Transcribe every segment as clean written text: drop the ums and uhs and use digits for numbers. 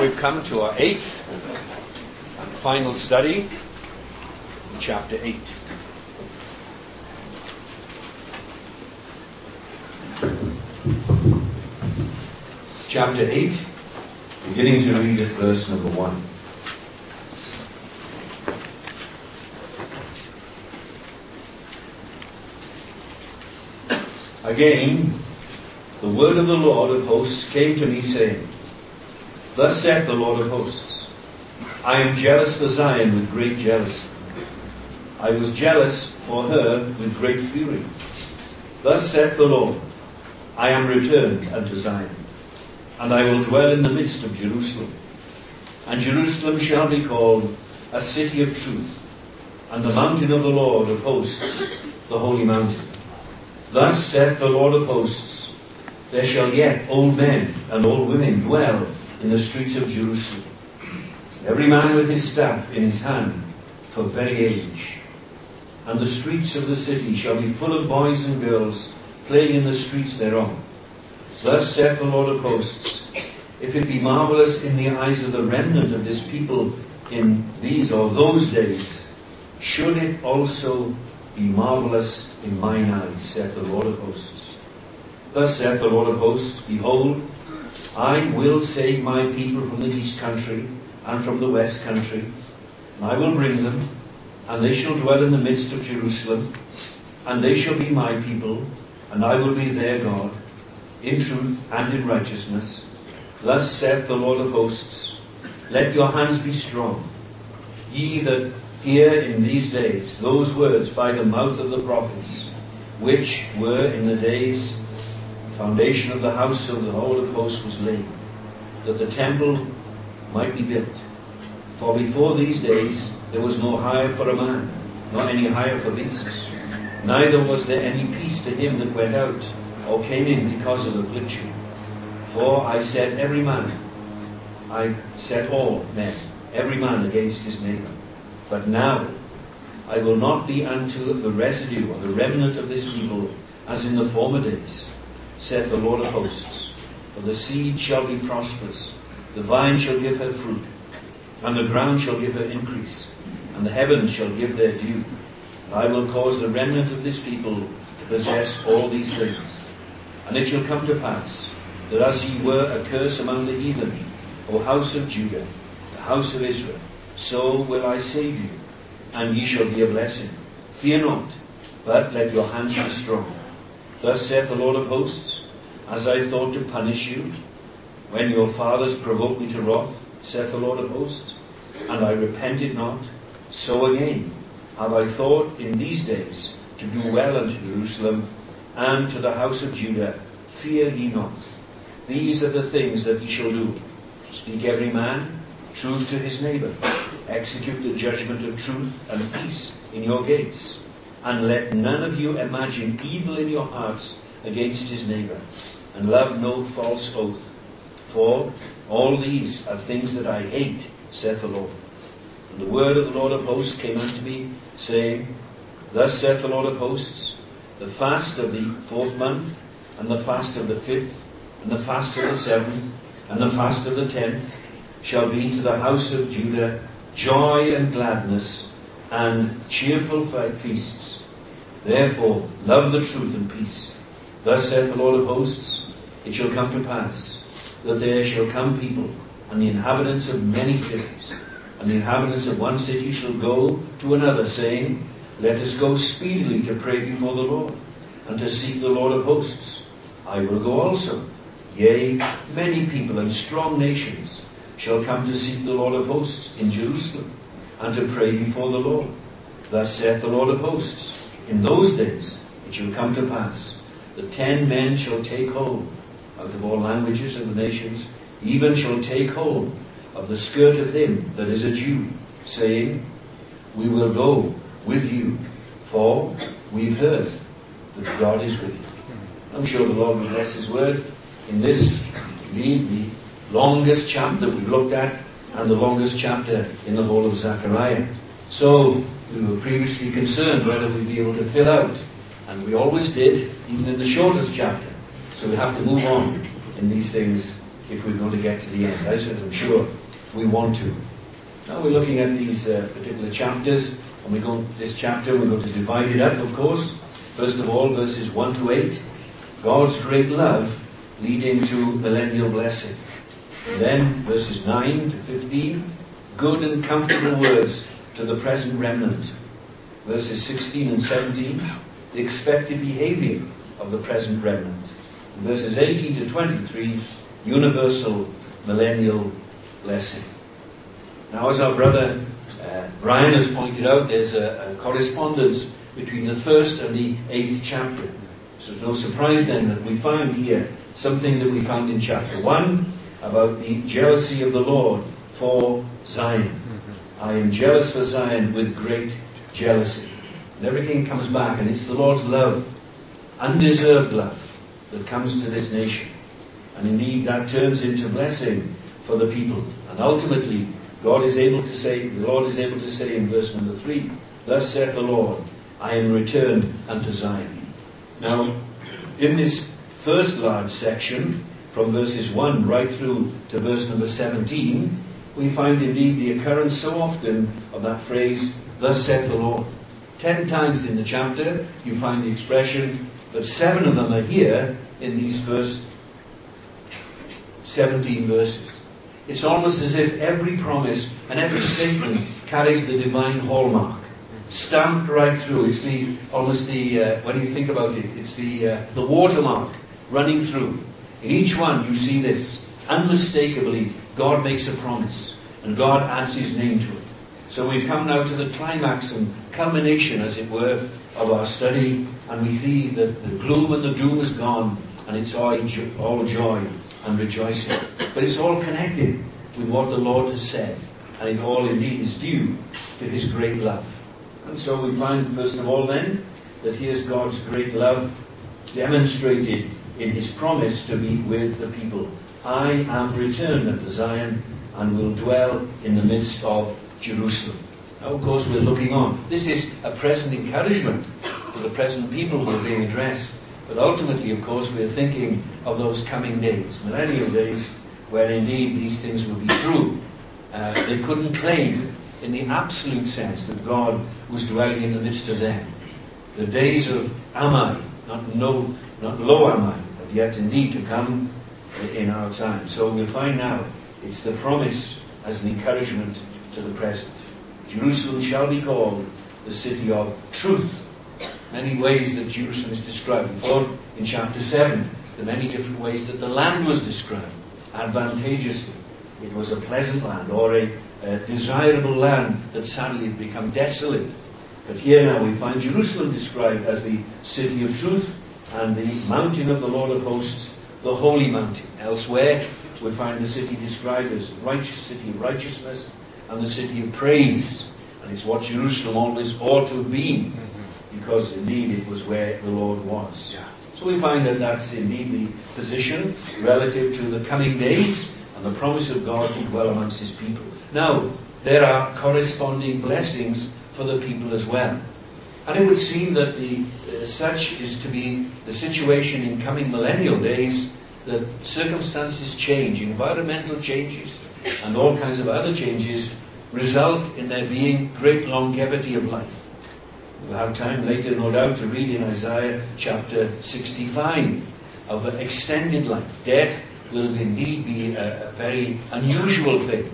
we've come to our 8th and final study, chapter 8. Chapter 8, beginning to read at verse number 1. Again, the word of the Lord of hosts came to me, saying, Thus saith the Lord of hosts, I am jealous for Zion with great jealousy. I was jealous for her with great fury. Thus saith the Lord, I am returned unto Zion, and I will dwell in the midst of Jerusalem. And Jerusalem shall be called a city of truth, and the mountain of the Lord of hosts, the holy mountain. Thus saith the Lord of hosts, there shall yet old men and old women dwell in the streets of Jerusalem, every man with his staff in his hand, for very age. And the streets of the city shall be full of boys and girls playing in the streets thereof. Thus saith the Lord of hosts, if it be marvelous in the eyes of the remnant of this people in these or those days, should it also be marvelous in mine eyes, saith the Lord of hosts. Thus saith the Lord of hosts, behold, I will save my people from the east country and from the west country, and I will bring them, and they shall dwell in the midst of Jerusalem, and they shall be my people, and I will be their God, in truth and in righteousness. Thus saith the Lord of hosts, let your hands be strong, ye that hear in these days those words by the mouth of the prophets, which were in the days the foundation of the house of the Lord of hosts was laid, that the temple might be built. For before these days there was no hire for a man, nor any hire for beasts, neither was there any peace to him that went out or came in because of affliction. For I set all men, every man against his neighbour. But now I will not be unto the residue or the remnant of this people as in the former days, saith the Lord of hosts. For the seed shall be prosperous, the vine shall give her fruit, and the ground shall give her increase, and the heavens shall give their dew. And I will cause the remnant of this people to possess all these things. And it shall come to pass, that as ye were a curse among the heathen, O house of Judah, the house of Israel, so will I save you, and ye shall be a blessing. Fear not, but let your hands be strong. Thus saith the Lord of hosts, as I thought to punish you, when your fathers provoked me to wrath, saith the Lord of hosts, and I repented not, so again have I thought in these days to do well unto Jerusalem and to the house of Judah. Fear ye not. These are the things that ye shall do. Speak every man truth to his neighbour. Execute the judgment of truth and peace in your gates. And let none of you imagine evil in your hearts against his neighbour. And love no false oath. For all these are things that I hate, saith the Lord. And the word of the Lord of hosts came unto me, saying, Thus saith the Lord of hosts, the fast of the 4th month, and the fast of the 5th, and the fast of the 7th, and the fast of the 10th, shall be to the house of Judah joy and gladness, and cheerful feasts. Therefore love the truth and peace. Thus saith the Lord of hosts, it shall come to pass, that there shall come people, and the inhabitants of many cities, and the inhabitants of one city shall go to another, saying, Let us go speedily to pray before the Lord, and to seek the Lord of hosts. I will go also. Yea, many people and strong nations shall come to seek the Lord of hosts in Jerusalem, and to pray before the Lord. Thus saith the Lord of hosts, in those days it shall come to pass, that 10 men shall take hold, out of all languages of the nations, even shall take hold of the skirt of him that is a Jew, saying, We will go with you, for we've heard that God is with you. I'm sure the Lord will bless his word in this, indeed, the longest chapter we've looked at, and the longest chapter in the whole of Zechariah. So we were previously concerned whether we'd be able to fill out, and we always did, even in the shortest chapter. So we have to move on in these things if we're going to get to the end, as I'm sure we want to. Now we're looking at these particular chapters, and we're going to divide it up, of course. First of all, verses 1 to 8, God's great love leading to millennial blessing. Then verses 9 to 15, good and comfortable words to the present remnant. Verses 16 and 17, the expected behavior of the present remnant. And verses 18 to 23, universal millennial blessing. Now, as our brother Brian has pointed out, there's a correspondence between the first and the 8th chapter. So it's no surprise then that we find here something that we found in chapter 1 about the jealousy of the Lord for Zion. I am jealous for Zion with great jealousy. And everything comes back, and it's the Lord's love, undeserved love, that comes to this nation. And indeed that turns into blessing for the people. And ultimately, the Lord is able to say in verse number 3, thus saith the Lord, I am returned unto Zion. Now, in this first large section, from verses 1 right through to verse number 17, we find indeed the occurrence so often of that phrase, thus saith the Lord. 10 times in the chapter you find the expression, but 7 of them are here in these first 17 verses. It's almost as if every promise and every statement carries the divine hallmark, stamped right through. It's when you think about it, it's the watermark running through. In each one you see this. Unmistakably, God makes a promise, and God adds His name to it. So we come now to the climax and culmination, as it were, of our study, and we see that the gloom and the doom is gone, and it's all joy and rejoicing. But it's all connected with what the Lord has said, and it all indeed is due to His great love. And so we find, first of all then, that here's God's great love demonstrated in His promise to be with the people. I am returned unto Zion, and will dwell in the midst of Jerusalem. Now, of course, we're looking on. This is a present encouragement to the present people who are being addressed. But ultimately, of course, we're thinking of those coming days, millennial days, where indeed these things will be true. They couldn't claim in the absolute sense that God was dwelling in the midst of them. The days of Amai, not low Amai, but yet indeed to come in our time. So we'll find now it's the promise as an encouragement to the present. Jerusalem shall be called the city of truth. Many ways that Jerusalem is described. We thought in chapter 7 the many different ways that the land was described advantageously. It was a pleasant land, or a desirable land that sadly had become desolate. But here now we find Jerusalem described as the city of truth and the mountain of the Lord of hosts, the holy mountain. Elsewhere we find the city described as city of righteousness and the city of praise. And it's what Jerusalem always ought to have been, because indeed it was where the Lord was. Yeah. So we find that that's indeed the position relative to the coming days and the promise of God to dwell amongst His people. Now, there are corresponding blessings for the people as well. And it would seem that such is to be the situation in coming millennial days, that circumstances change, environmental changes, and all kinds of other changes result in there being great longevity of life. We'll have time later, no doubt, to read in Isaiah chapter 65 of extended life. Death will indeed be a very unusual thing.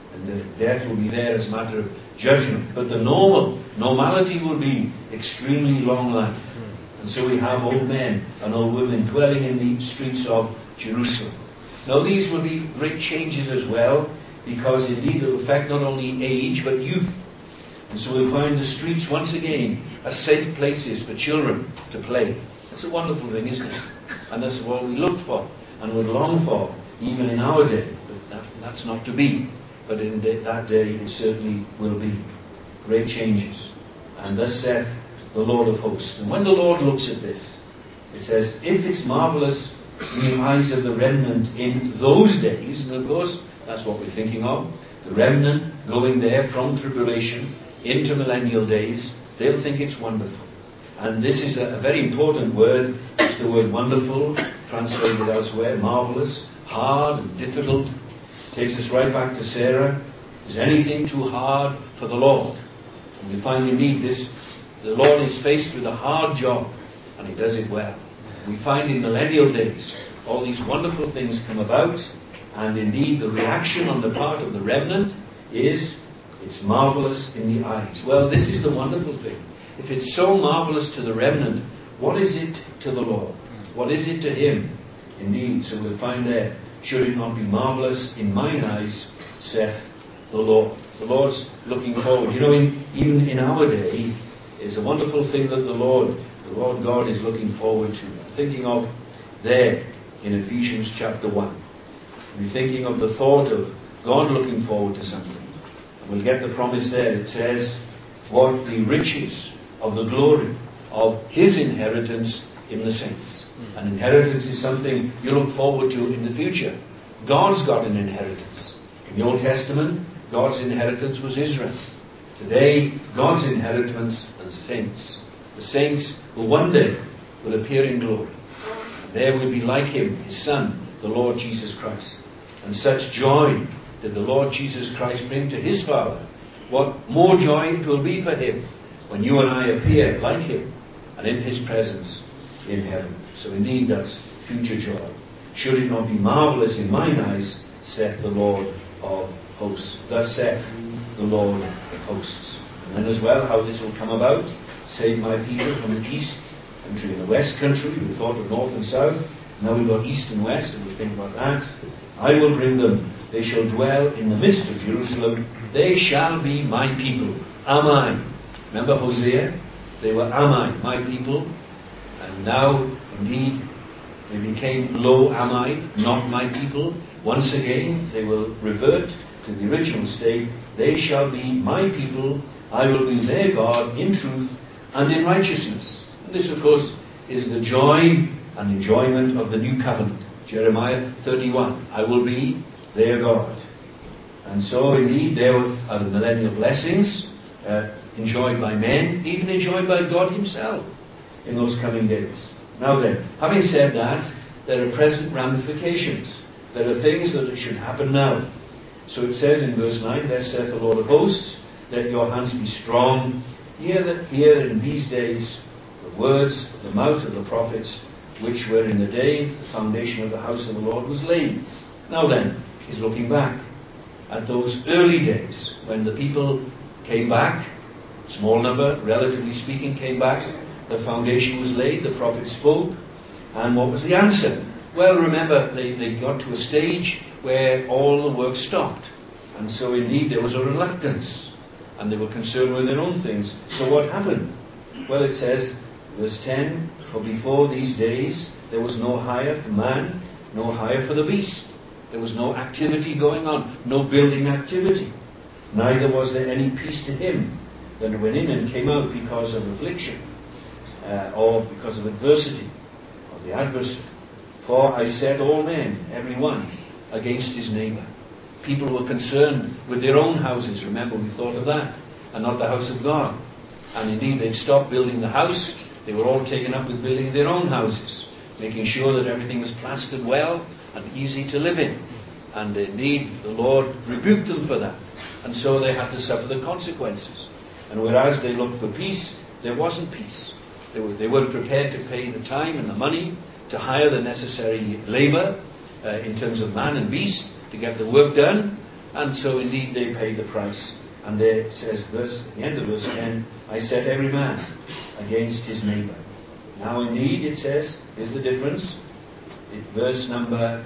And death will be there as a matter of judgment. But the normality will be extremely long life. And so we have old men and old women dwelling in the streets of Jerusalem. Now these will be great changes as well, because indeed it will affect not only age but youth. And so we'll find the streets once again as safe places for children to play. That's a wonderful thing, isn't it? And that's what we look for and would long for, even in our day. But that's not to be. But in that day it certainly will be. Great changes. And thus saith the Lord of hosts. And when the Lord looks at this, it says, if it's marvellous in the eyes of the remnant in those days, and of course that's what we're thinking of, the remnant going there from tribulation into millennial days, they'll think it's wonderful. And this is a very important word. It's the word wonderful, translated elsewhere, marvellous, hard and difficult. Takes us right back to Sarah. Is anything too hard for the Lord? And we find indeed this, the Lord is faced with a hard job, and He does it well. We find in millennial days all these wonderful things come about, and indeed the reaction on the part of the remnant is, it's marvelous in the eyes. Well, this is the wonderful thing. If it's so marvelous to the remnant, what is it to the Lord? What is it to Him? Indeed, so we'll find there, should it not be marvelous in mine eyes, saith the Lord. The Lord's looking forward. You know, even in our day, it's a wonderful thing that the Lord God is looking forward to. I'm thinking of there in Ephesians chapter 1. We're thinking of the thought of God looking forward to something. And we'll get the promise there. It says, what the riches of the glory of His inheritance in the saints. An inheritance is something you look forward to in the future. God's got an inheritance. In the Old Testament, God's inheritance was Israel. Today, God's inheritance is saints. The saints who one day will appear in glory. And there will be like Him, His Son, the Lord Jesus Christ. And such joy did the Lord Jesus Christ bring to His Father. What more joy it will be for Him when you and I appear like Him and in His presence in heaven. So indeed that's future joy. Should it not be marvelous in mine eyes, saith the Lord of hosts. Thus saith the Lord of hosts. And then as well how this will come about. Save my people from the east country and the west country. We thought of north and south. Now we've got east and west, and we think about that. I will bring them. They shall dwell in the midst of Jerusalem. They shall be my people. Amai. Remember Hosea? They were Amai, my people. And now, indeed, they became Lo Amai, not my people. Once again, they will revert to the original state. They shall be my people. I will be their God in truth and in righteousness. And this, of course, is the joy and enjoyment of the new covenant. Jeremiah 31. I will be their God. And so, indeed, there are the millennial blessings enjoyed by men, even enjoyed by God Himself in those coming days. Now then, having said that, there are present ramifications. There are things that should happen now. So it says in verse 9, thus saith the Lord of hosts, let your hands be strong. Hear in these days the words of the mouth of the prophets, which were in the day the foundation of the house of the Lord was laid. Now then, He's looking back at those early days when the people came back, small number, relatively speaking, came back. The foundation was laid, the prophet spoke, and what was the answer? Well, remember, they got to a stage where all the work stopped. And so indeed there was a reluctance, and they were concerned with their own things. So what happened? Well, it says, verse 10, for before these days there was no hire for man, no hire for the beast. There was no activity going on, no building activity. Neither was there any peace to him that went in and came out because of affliction, or because of adversity, or the adversary. For I set all men, every one, against his neighbour. People were concerned with their own houses. Remember, we thought of that, and not the house of God. And indeed, they'd stopped building the house. They were all taken up with building their own houses, making sure that everything was plastered well and easy to live in. And indeed, the Lord rebuked them for that. And so they had to suffer the consequences. And whereas they looked for peace, there wasn't peace. They weren't prepared to pay the time and the money to hire the necessary labour in terms of man and beast to get the work done. And so indeed they paid the price. And there it says, at the end of verse 10, I set every man against his neighbour. Now indeed it says, here's the difference. Verse number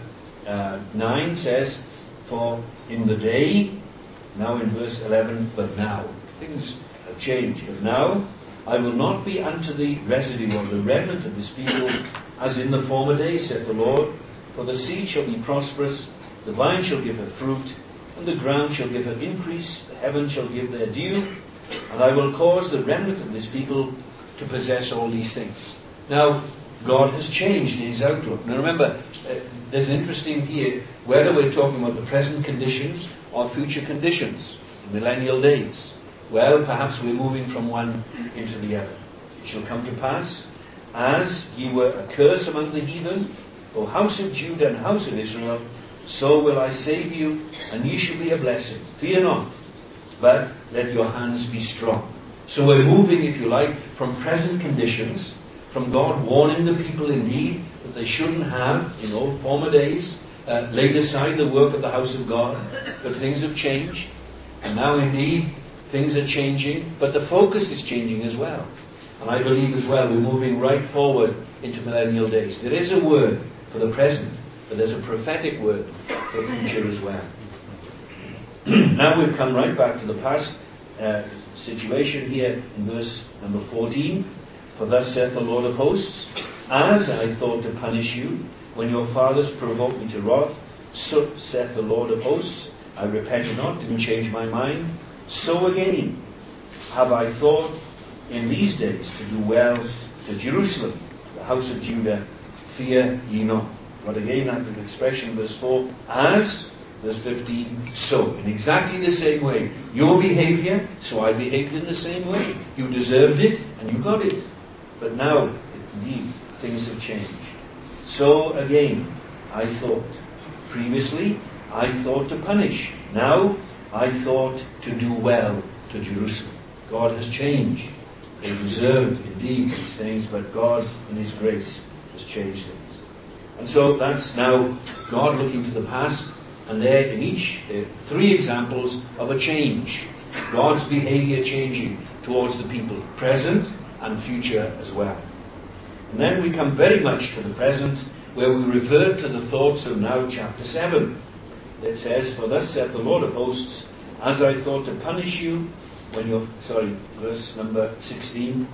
9 says, for in the day, now in verse 11, but now. Things have changed. But now, I will not be unto the residue or the remnant of this people as in the former days, saith the Lord. For the seed shall be prosperous, the vine shall give her fruit, and the ground shall give her increase, the heavens shall give their dew, and I will cause the remnant of this people to possess all these things. Now, God has changed His outlook. Now remember, there's an interesting here, whether we're talking about the present conditions or future conditions, the millennial days. Well, perhaps we're moving from one into the other. It shall come to pass, as ye were a curse among the heathen, O house of Judah and house of Israel, So will I save you, and ye shall be a blessing. Fear not, but let your hands be strong. So we're moving, if you like, from present conditions, from God warning the people indeed that they shouldn't have, in old former days, laid aside the work of the house of God, but things have changed. And now indeed, things are changing, but the focus is changing as well. And I believe as well, we're moving right forward into millennial days. There is a word for the present, but there's a prophetic word for the future as well. Now we've come right back to the past situation here in verse number 14. For thus saith the Lord of hosts, as I thought to punish you, when your fathers provoked me to wrath, so saith the Lord of hosts, I repented not, didn't change my mind. So again have I thought in these days to do well to Jerusalem, the house of Judah, fear ye not. But again, that little expression, verse 4, as, verse 15, so. In exactly the same way. Your behavior, so I behaved in the same way. You deserved it, and you got it. But now, indeed, things have changed. So again, I thought. Previously, I thought to punish. Now, I thought to do well to Jerusalem. God has changed. They deserved, indeed, these things, but God, in His grace, has changed things. And so that's now God looking to the past, and there in each, three examples of a change. God's behavior changing towards the people, present and future as well. And then we come very much to the present, where we revert to the thoughts of now chapter 7. It says, for thus saith the Lord of hosts, as I thought to punish you, verse number 16.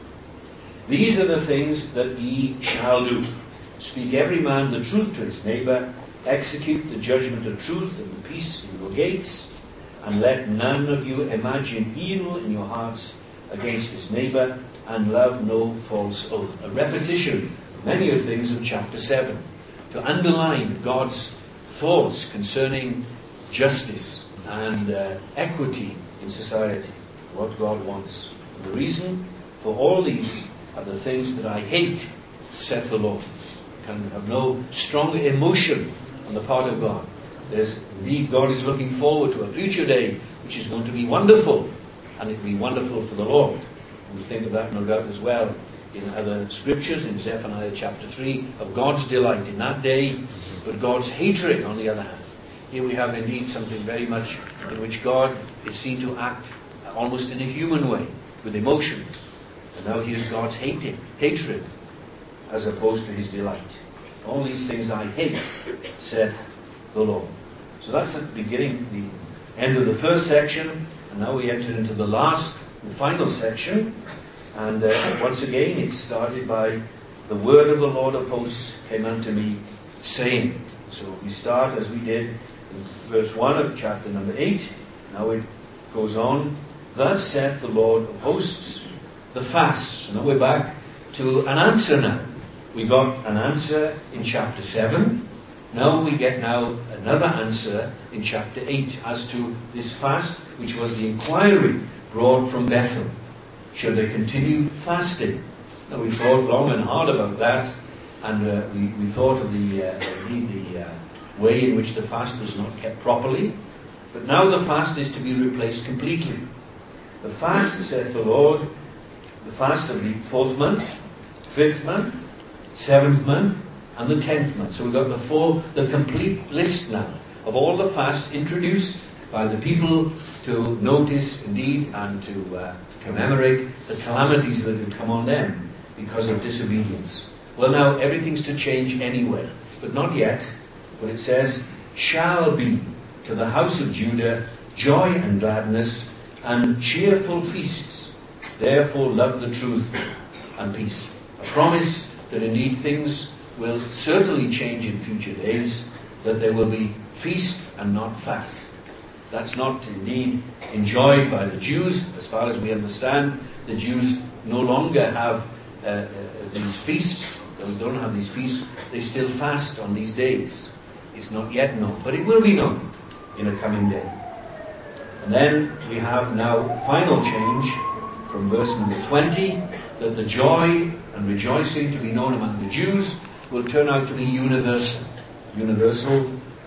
These are the things that ye shall do. Speak every man the truth to his neighbour, execute the judgment of truth and the peace in your gates, and let none of you imagine evil in your hearts against his neighbour, and love no false oath. A repetition of many of the things of chapter 7, to underline God's thoughts concerning justice and equity in society, what God wants. And the reason for all these are the things that I hate, saith the Lord. You can have no strong emotion on the part of God. Indeed, God is looking forward to a future day which is going to be wonderful, and it will be wonderful for the Lord. And we think of that, no doubt, as well in other scriptures, in Zephaniah chapter 3, of God's delight in that day, but God's hatred on the other hand. Here we have indeed something very much in which God is seen to act almost in a human way, with emotions. And now here's God's hatred, as opposed to His delight. All these things I hate, saith the Lord. So that's the beginning, the end of the first section, and now we enter into the last, the final section. And once again, it started by the word of the Lord of hosts came unto me, saying. So we start as we did in verse 1 of chapter number 8. Now it goes on. Thus saith the Lord of hosts, the fast. So now we're back to an answer now. We got an answer in chapter 7. Now we get another answer in chapter 8 as to this fast, which was the inquiry brought from Bethel. Should they continue fasting? Now we thought long and hard about that, and we thought of the way in which the fast was not kept properly. But now the fast is to be replaced completely. The fast, saith the Lord, the fast of the 4th month, 5th month, 7th month, and the 10th month. So we've got the complete list now of all the fasts introduced by the people to notice indeed and to commemorate the calamities that had come on them because of disobedience. Well, now everything's to change anyway, but not yet. But it says, shall be to the house of Judah joy and gladness and cheerful feasts. Therefore love the truth and peace. A promise that indeed things will certainly change in future days, that there will be feast and not fast. That's not indeed enjoyed by the Jews. As far as we understand, the Jews no longer have these feasts. They don't have these feasts. They still fast on these days. It's not yet known, but it will be known in a coming day. And then we have now final change from verse number 20, that the joy and rejoicing to be known among the Jews will turn out to be universal. Universal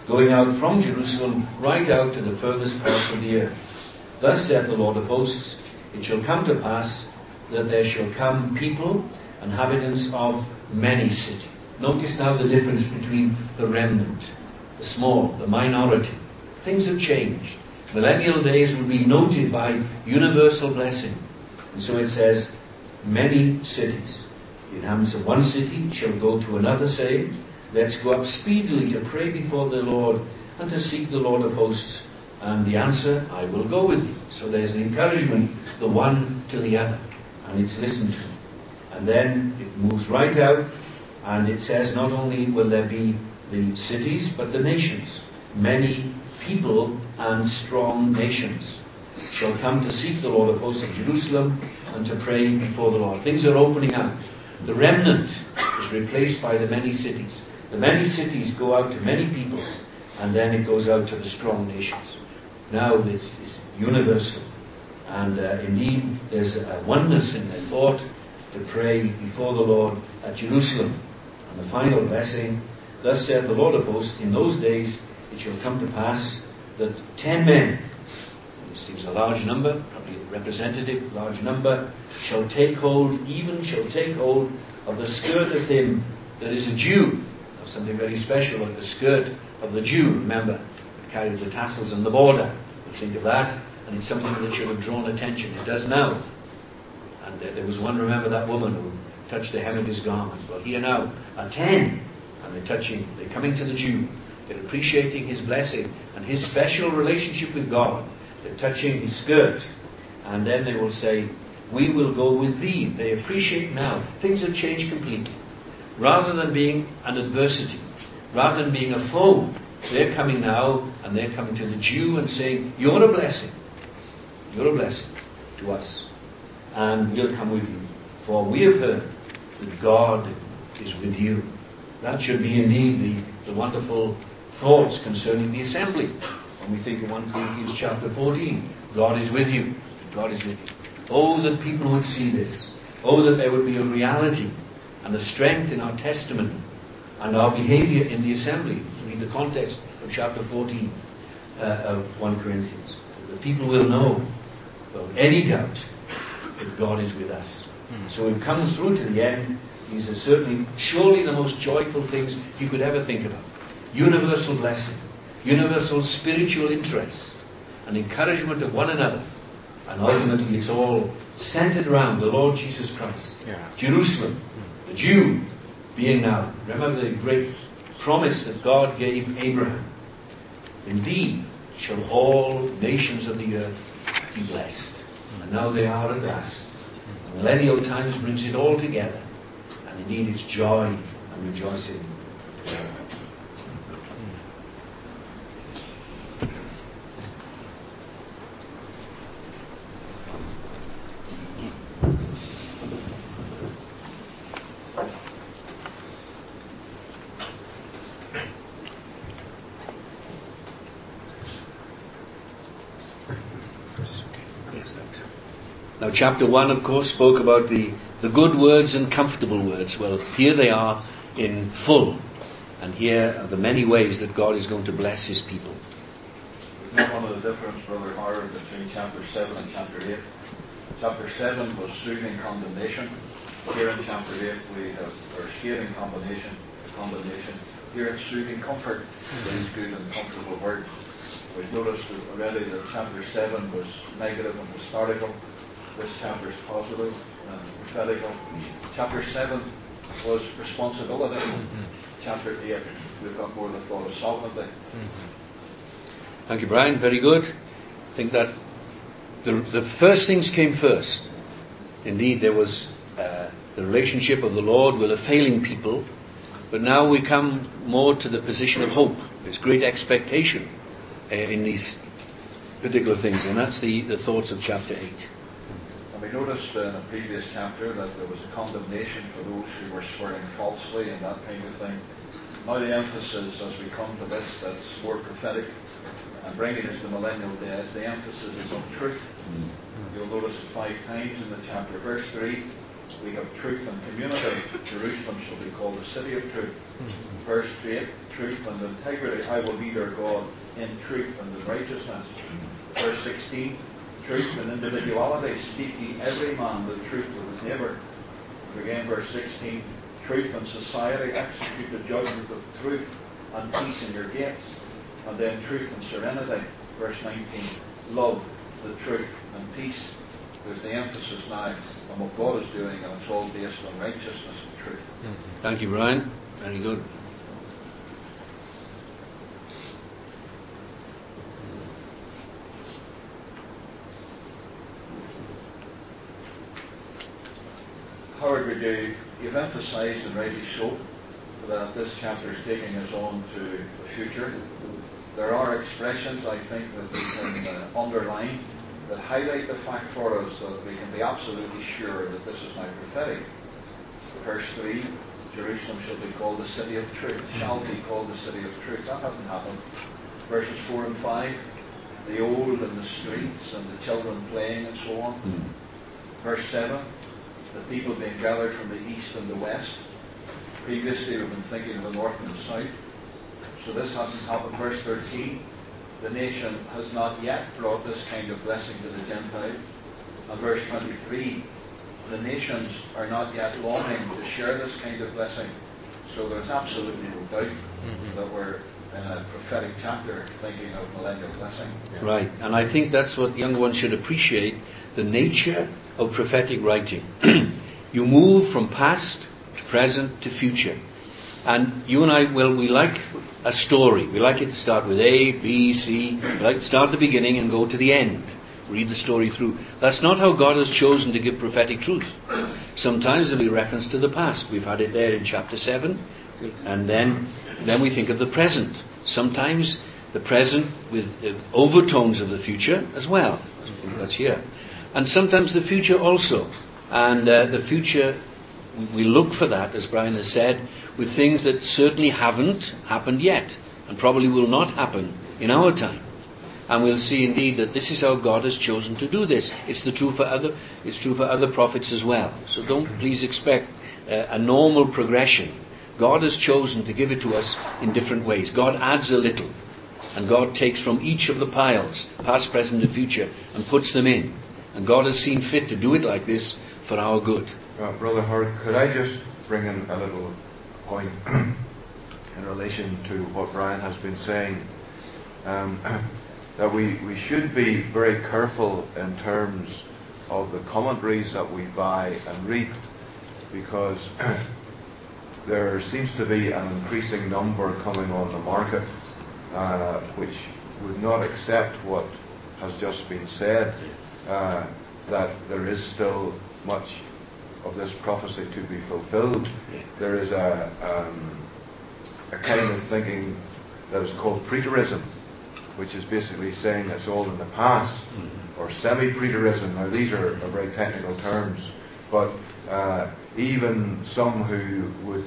going out from Jerusalem right out to the furthest parts of the earth. Thus saith the Lord of hosts, it shall come to pass that there shall come people, inhabitants of many cities. Notice now the difference between the remnant, the small, the minority. Things have changed. Millennial days will be noted by universal blessing. And so it says, many cities. The inhabitants of one city shall go to another, saying, let's go up speedily to pray before the Lord and to seek the Lord of hosts. And the answer, I will go with you. So there's an encouragement, the one to the other. And it's listened to. And then it moves right out, and it says not only will there be the cities, but the nations. Many people and strong nations shall come to seek the Lord of hosts at Jerusalem and to pray before the Lord. Things are opening out. The remnant is replaced by the many cities. The many cities go out to many people, and then it goes out to the strong nations. Now this is universal. And indeed, there's a oneness in their thought to pray before the Lord at Jerusalem. And the final blessing, thus saith the Lord of hosts, in those days it shall come to pass that 10 men, this seems a large number, probably a representative large number, shall take hold of the skirt of him that is a Jew. Now, something very special, like the skirt of the Jew, remember, it carried the tassels and the border. You think of that, and it's something that should have drawn attention. It does now. And there was one, remember that woman who touched the hem of his garment. Well, here now are 10, and they're coming to the Jew. They're appreciating his blessing and his special relationship with God. They're touching his skirt, and then they will say, we will go with thee. They appreciate now. Things have changed completely. Rather than being an adversity, rather than being a foe, they're coming now, and they're coming to the Jew and saying, you're a blessing. You're a blessing to us. And we'll come with you. For we have heard that God is with you. That should be indeed the wonderful thoughts concerning the assembly. When we think of 1 Corinthians chapter 14, God is with you. God is with you. Oh, that people would see this. Oh, that there would be a reality and a strength in our testimony and our behavior in the assembly. Read the context of chapter 14 of 1 Corinthians. The people will know, without any doubt, that God is with us. So we've come through to the end. These are certainly, surely the most joyful things you could ever think about. Universal blessing, universal spiritual interest, and encouragement of one another. And ultimately it's all centered around the Lord Jesus Christ. Yeah. Jerusalem, the Jew being now. Remember the great promise that God gave Abraham. In thee shall all nations of the earth be blessed. And now they are at last. Millennial times brings it all together. And indeed it's joy and rejoicing. Now chapter 1 of course spoke about the good words and comfortable words. Well, here they are in full. And here are the many ways that God is going to bless his people. Isn't one of the difference, Brother Howard, between chapter 7 and chapter 8? Chapter 7 was soothing condemnation. Here in chapter 8 we have scathing condemnation. Here it's soothing comfort. These good and comfortable words. We've noticed already that chapter 7 was negative and historical. This chapter is positive and prophetical. Chapter 7 was responsibility. Chapter 8, we've got more the thought of sovereignty. Thank you, Brian. Very good. I think that the first things came first. Indeed, there was the relationship of the Lord with a failing people, but now we come more to the position of hope. There's great expectation in these particular things, and that's the thoughts of chapter 8. And we noticed in a previous chapter that there was a condemnation for those who were swearing falsely and that kind of thing. Now the emphasis, as we come to this, that's more prophetic and bringing us to millennial days, the emphasis is on truth. You'll notice it 5 times in the chapter. Verse 3, we have truth and community. Jerusalem shall be called the city of truth. Verse 8, truth and integrity. I will be their God in truth and in righteousness. Verse 16, truth and individuality. Speak ye every man the truth with his neighbour. Again, verse 16, truth and society. Execute the judgment of truth and peace in your gates. And then truth and serenity. Verse 19, love, the truth and peace. There's the emphasis now on what God is doing, and it's all based on righteousness and truth. Thank you, Brian. Very good. Howard, you've emphasised, and rightly so, that this chapter is taking us on to the future. There are expressions, I think, that we can underline that highlight the fact for us that we can be absolutely sure that this is now prophetic. Verse 3, Jerusalem shall be called the city of truth, shall be called the city of truth. That hasn't happened. Verses 4 and 5, the old and the streets and the children playing and so on. Verse 7, the people being gathered from the east and the west. Previously we've been thinking of the north and the south. So this hasn't happened. Verse 13, the nation has not yet brought this kind of blessing to the Gentiles. And verse 23, the nations are not yet longing to share this kind of blessing. So there's absolutely no doubt that we're in a prophetic chapter thinking of millennial blessing. Right, and I think that's what young ones should appreciate, the nature of prophetic writing. You move from past to present to future. And you and I, we like a story. We like it to start with A, B, C. We like to start at the beginning and go to the end. Read the story through. That's not how God has chosen to give prophetic truth. Sometimes there'll be reference to the past. We've had it there in chapter 7. And then we think of the present. Sometimes the present with overtones of the future as well. That's here. And sometimes the future also. And the future, we look for that, as Brian has said, with things that certainly haven't happened yet and probably will not happen in our time. And we'll see indeed that this is how God has chosen to do this. It's true for other prophets as well. So don't please expect a normal progression. God has chosen to give it to us in different ways. God adds a little, and God takes from each of the piles, past, present and future, and puts them in. And God has seen fit to do it like this for our good. Brother Howard, could I just bring in a little point in relation to what Brian has been saying? That we should be very careful in terms of the commentaries that we buy and read, because there seems to be an increasing number coming on the market which would not accept what has just been said, that there is still much of this prophecy to be fulfilled. There is a kind of thinking that is called preterism, which is basically saying it's all in the past, or semi-preterism. Now these are very technical terms, but even some who would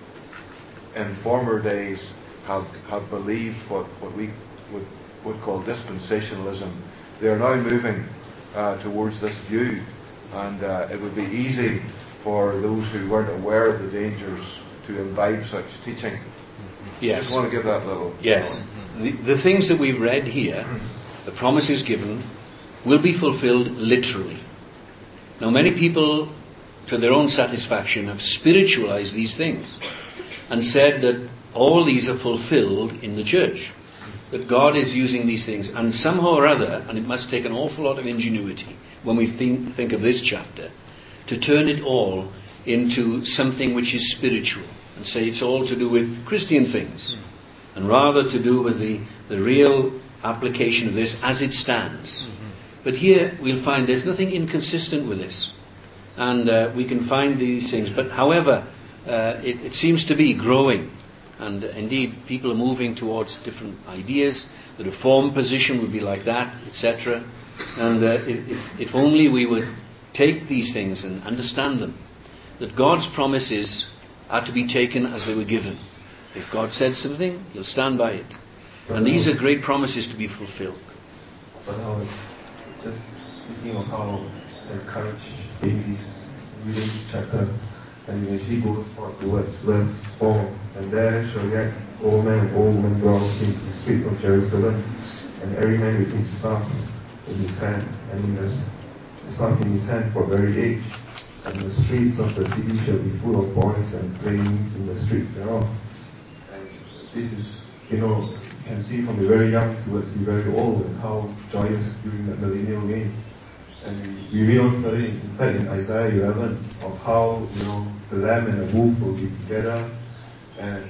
in former days have believed what we would call dispensationalism, they are now moving towards this view, and it would be easy for those who weren't aware of the dangers to imbibe such teaching. Yes. I just want to give that little... Yes. The things that we've read here, the promises given, will be fulfilled literally. Now many people, to their own satisfaction, have spiritualized these things and said that all these are fulfilled in the church. That God is using these things, and somehow or other, and it must take an awful lot of ingenuity when we think of this chapter, to turn it all into something which is spiritual and say it's all to do with Christian things, and rather to do with the real application of this as it stands. But here we'll find there's nothing inconsistent with this, and we can find these things. But however, it seems to be growing, and indeed people are moving towards different ideas. The Reformed position would be like that, etc. And if only we would take these things and understand them, that God's promises are to be taken as they were given. If God said something, He'll stand by it. And these are great promises to be fulfilled. But just thinking of how they encourage babies reading this chapter, and it actually goes on towards verse 4. And there shall yet old man and old woman dwell in the streets of Jerusalem, and every man with his staff in his hand, and in the staff in his hand for very age. And the streets of the city shall be full of boys and playing in the streets thereof. And this is, you can see from the very young towards the very old, and how joyous during the millennial reign. And we read on further, in fact, in Isaiah 11, of how, the lamb and the wolf will be together. And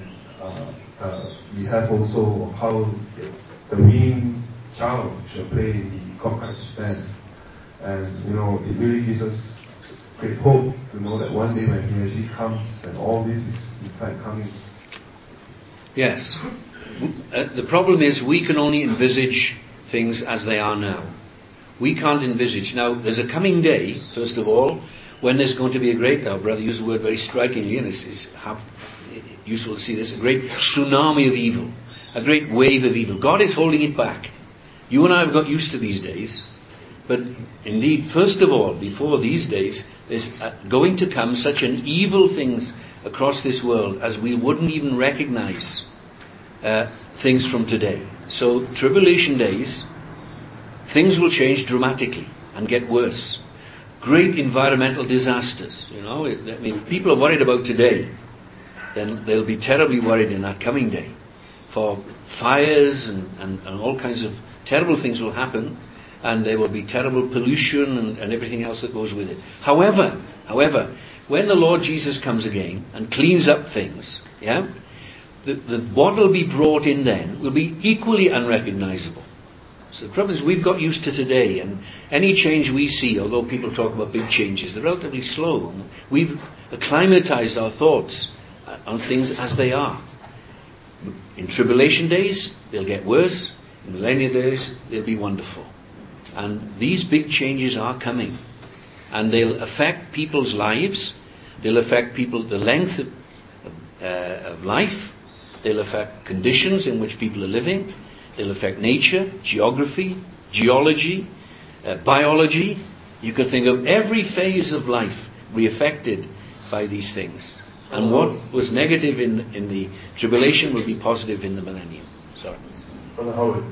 we have also of how the weaned child shall play the cockeyed stand. And, it really gives us great hope to know that one day when he actually comes, and all this is in fact coming. Yes. The problem is we can only envisage things as they are now. We can't envisage. Now, there's a coming day, first of all, when there's going to be a great, our brother used the word very strikingly, and it's useful to see this, a great tsunami of evil, a great wave of evil. God is holding it back. You and I have got used to these days, but indeed, first of all, before these days, there's going to come such an evil things across this world as we wouldn't even recognize things from today. So, tribulation days, things will change dramatically and get worse. Great environmental disasters. If people are worried about today, then they'll be terribly worried in that coming day. For fires and all kinds of terrible things will happen, and there will be terrible pollution and everything else that goes with it. However, when the Lord Jesus comes again and cleans up things, what will be brought in then will be equally unrecognizable. So the problem is we've got used to today, and any change we see, although people talk about big changes, they're relatively slow. We've acclimatized our thoughts on things as they are. In tribulation days, they'll get worse. In millennial days, they'll be wonderful. And these big changes are coming. And they'll affect people's lives. They'll affect the length of life. They'll affect conditions in which people are living. They'll affect nature, geography, geology, biology. You can think of every phase of life will be affected by these things. And what was negative in the tribulation will be positive in the millennium. Sorry. Brother Howard,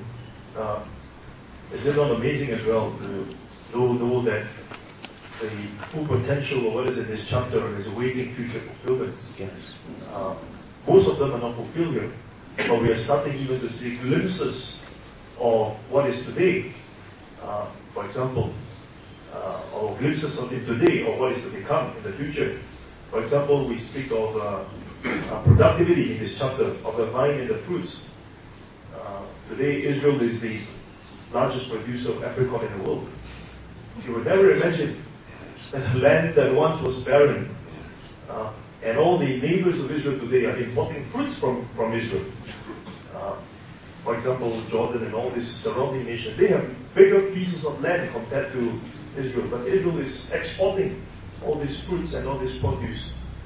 is it not amazing as well to know that the full potential of what is in this chapter is awaiting future fulfillment? Yes. Most of them are not fulfilled yet, but we are starting even to see glimpses of what is today. For example, or glimpses of it today, or what is to become in the future. For example, we speak of productivity in this chapter, of the vine and the fruits. Today, Israel is the largest producer of apricot in the world. You would never imagine that a land that once was barren, and all the neighbors of Israel today are importing fruits from Israel. For example, Jordan and all these surrounding nations, they have bigger pieces of land compared to Israel, but Israel is exporting all these fruits and all this produce.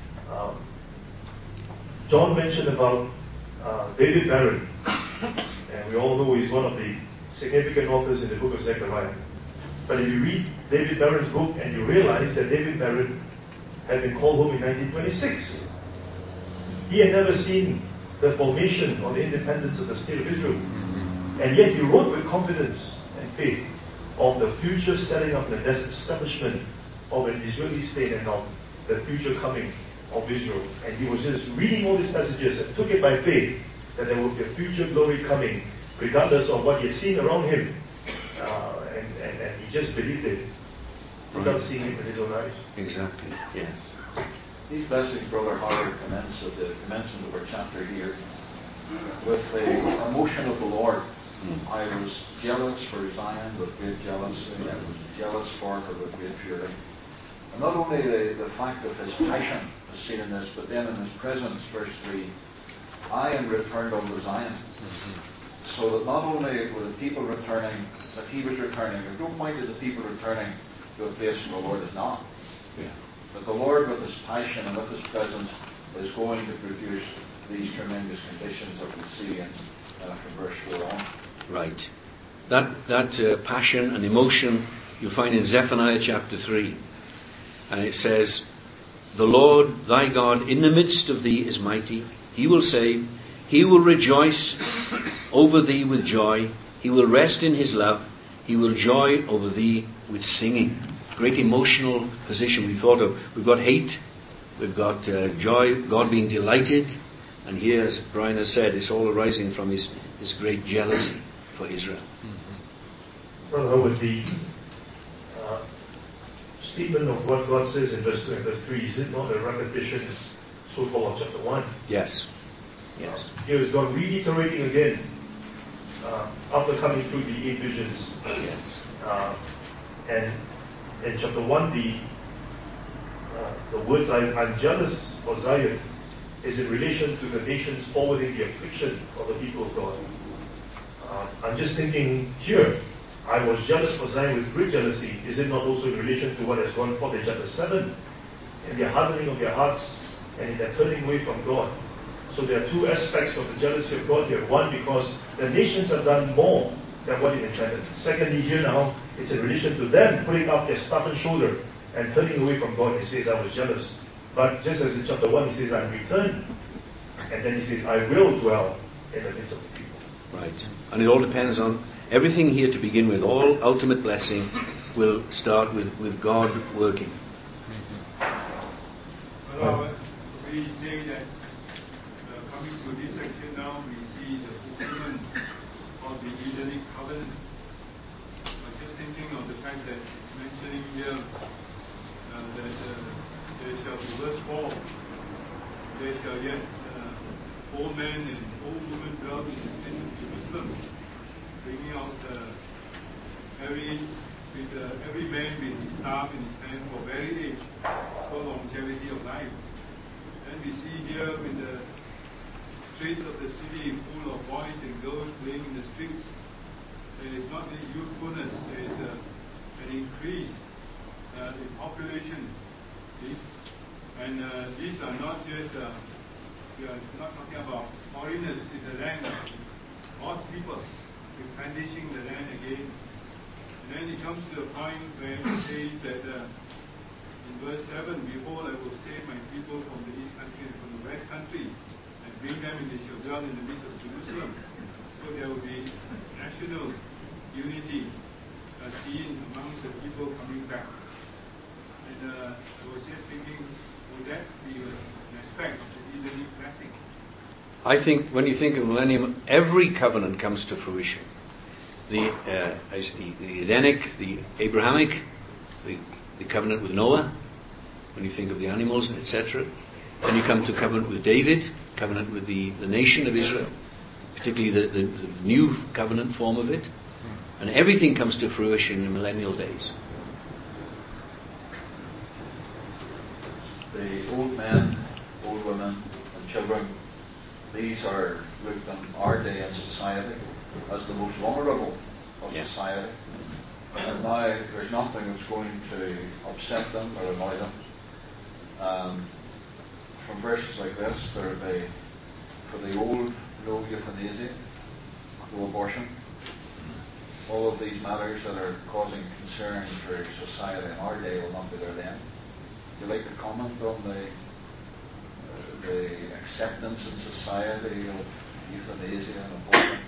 John mentioned about David Barron, and we all know he's one of the significant authors in the book of Zechariah. But if you read David Barron's book and you realize that David Barron had been called home in 1926, he had never seen the formation or the independence of the state of Israel, and yet he wrote with confidence and faith of the future setting up and the establishment of an Israeli state and of the future coming of Israel. And he was just reading all these passages and took it by faith that there would be a future glory coming, regardless of what he had seen around him. And he just believed it without seeing it with his own eyes. Exactly, yes. These blessings, Brother Howard, commence at the commencement of our chapter here with the emotion of the Lord. I was jealous for Zion with great jealousy. I was jealous for her with great fury. And not only the fact of his passion is seen in this, but then in his presence, verse 3, I am returned unto Zion. So that not only were the people returning, that he was returning. There's no point in the people returning to a place where the Lord is not. Yeah. But the Lord, with his passion and with his presence, is going to produce these tremendous conditions that we see in from verse 4 on. Right. That passion and emotion you find in Zephaniah chapter 3. And it says, "The Lord thy God in the midst of thee is mighty. He will save. He will rejoice over thee with joy. He will rest in his love. He will joy over thee with singing." Great emotional position we thought of. We've got hate. We've got joy, God being delighted. And here, as Brian has said, it's all arising from his great jealousy for Israel. Brother Howard, the statement of what God says in verse 2 and verse 3, is it not a repetition, so-called, of chapter 1? Yes. Yes. Here is God reiterating again, after coming through the 8 visions. Yes. And in chapter 1, the words, I'm jealous for Zion, is in relation to the nations forwarding the affliction of the people of God. I'm just thinking here, I was jealous for Zion with great jealousy. Is it not also in relation to what has gone forth in chapter 7? In the hardening of their hearts and in their turning away from God. So there are 2 aspects of the jealousy of God here. One, because the nations have done more than what he intended. Secondly, here now, it's in relation to them putting up their stubborn shoulder and turning away from God. He says, I was jealous. But just as in chapter 1, he says, I'm returned. And then he says, I will dwell in the midst of the people. Right. And it all depends on everything here to begin with. All ultimate blessing will start with God working. Well, we say that coming to this section now, we see the fulfillment of the Edenic covenant. But just thinking of the fact that it's mentioning here that there shall be, verse 4, there shall yet old men and old women dwell in the streets of Jerusalem, bringing out every man with his staff in his hand for very age, for longevity of life. Then we see here with the streets of the city full of boys and girls playing in the streets. There is not a youthfulness, there is an increase in population. And these are not just, we are not talking about foreigners in the land, it's God's people replenishing the land again. And then it comes to a point where it says that in verse 7, behold, I will save my people from the east country and from the west country, and bring them and they shall dwell in the midst of Jerusalem. So there will be national unity seen amongst the people coming back. And I was just thinking, would that be an aspect of the Edenic blessing? I think when you think of millennium, every covenant comes to fruition. The Edenic, the Abrahamic, the covenant with Noah, when you think of the animals, etc. Then you come to covenant with David, covenant with the nation of Israel, particularly the new covenant form of it. And everything comes to fruition in millennial days. The old men, old women, and children, these are looked on our day in society as the most vulnerable of society. And now there's nothing that's going to upset them or annoy them. From verses like this, there would be, for the old, no euthanasia, no abortion. All of these matters that are causing concern for society in our day will not be there then. Would you like to comment on the acceptance in society of euthanasia and abortion?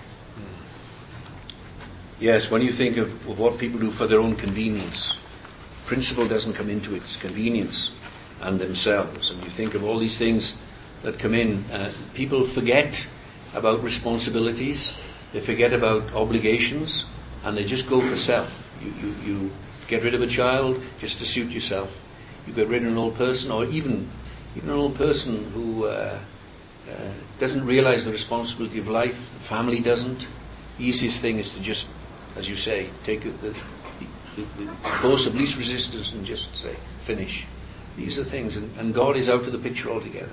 Yes, when you think of what people do for their own convenience, principle doesn't come into it, it's convenience and themselves. And you think of all these things that come in, people forget about responsibilities, they forget about obligations, and they just go for self. You get rid of a child just to suit yourself. You get rid of an old person, or even an old person who doesn't realize the responsibility of life. The family doesn't. The easiest thing is to just, as you say, take the course of least resistance and just say, finish. These are things, and God is out of the picture altogether.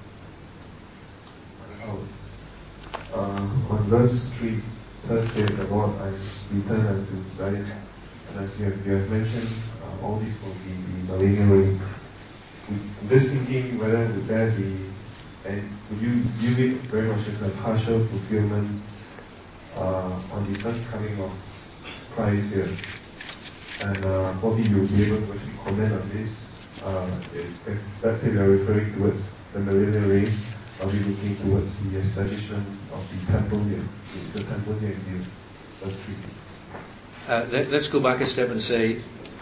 On verse 3, thus saith the Lord, I return unto Zion. And as you have mentioned, all these will be the millennial reign. I'm just thinking whether would there be, and would you view it very much as a partial fulfillment on the first coming of Christ here? And probably you'll be able to actually comment on this let's say we are referring towards the millennial reign, are we looking towards the establishment of the temple here? Is the temple here in view? Verse 3. Let's go back a step and say,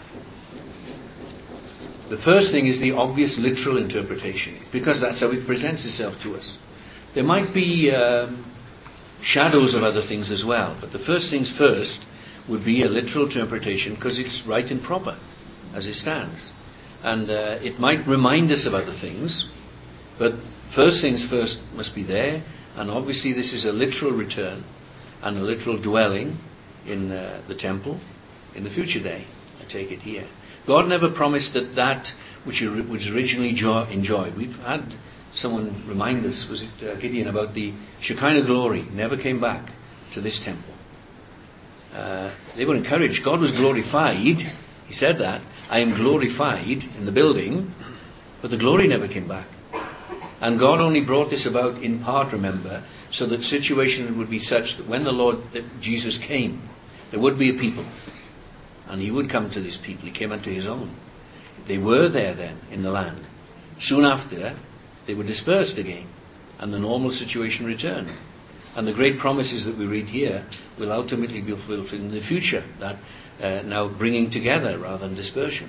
the first thing is the obvious literal interpretation, because that's how it presents itself to us. There might be shadows of other things as well, but the first things first would be a literal interpretation, because it's right and proper as it stands. And it might remind us of other things, but first things first must be there, and obviously this is a literal return and a literal dwelling in the temple in the future day, I take it here. God never promised that which was originally enjoyed. We've had someone remind us, was it Gideon, about the Shekinah glory, never came back to this temple. They were encouraged. God was glorified. He said that. I am glorified in the building, but the glory never came back. And God only brought this about in part, remember, so that the situation would be such that when the Lord Jesus came, there would be a people. And he would come to this people. He came unto his own. They were there then in the land. Soon after, they were dispersed again, and the normal situation returned. And the great promises that we read here will ultimately be fulfilled in the future, that now bringing together rather than dispersion.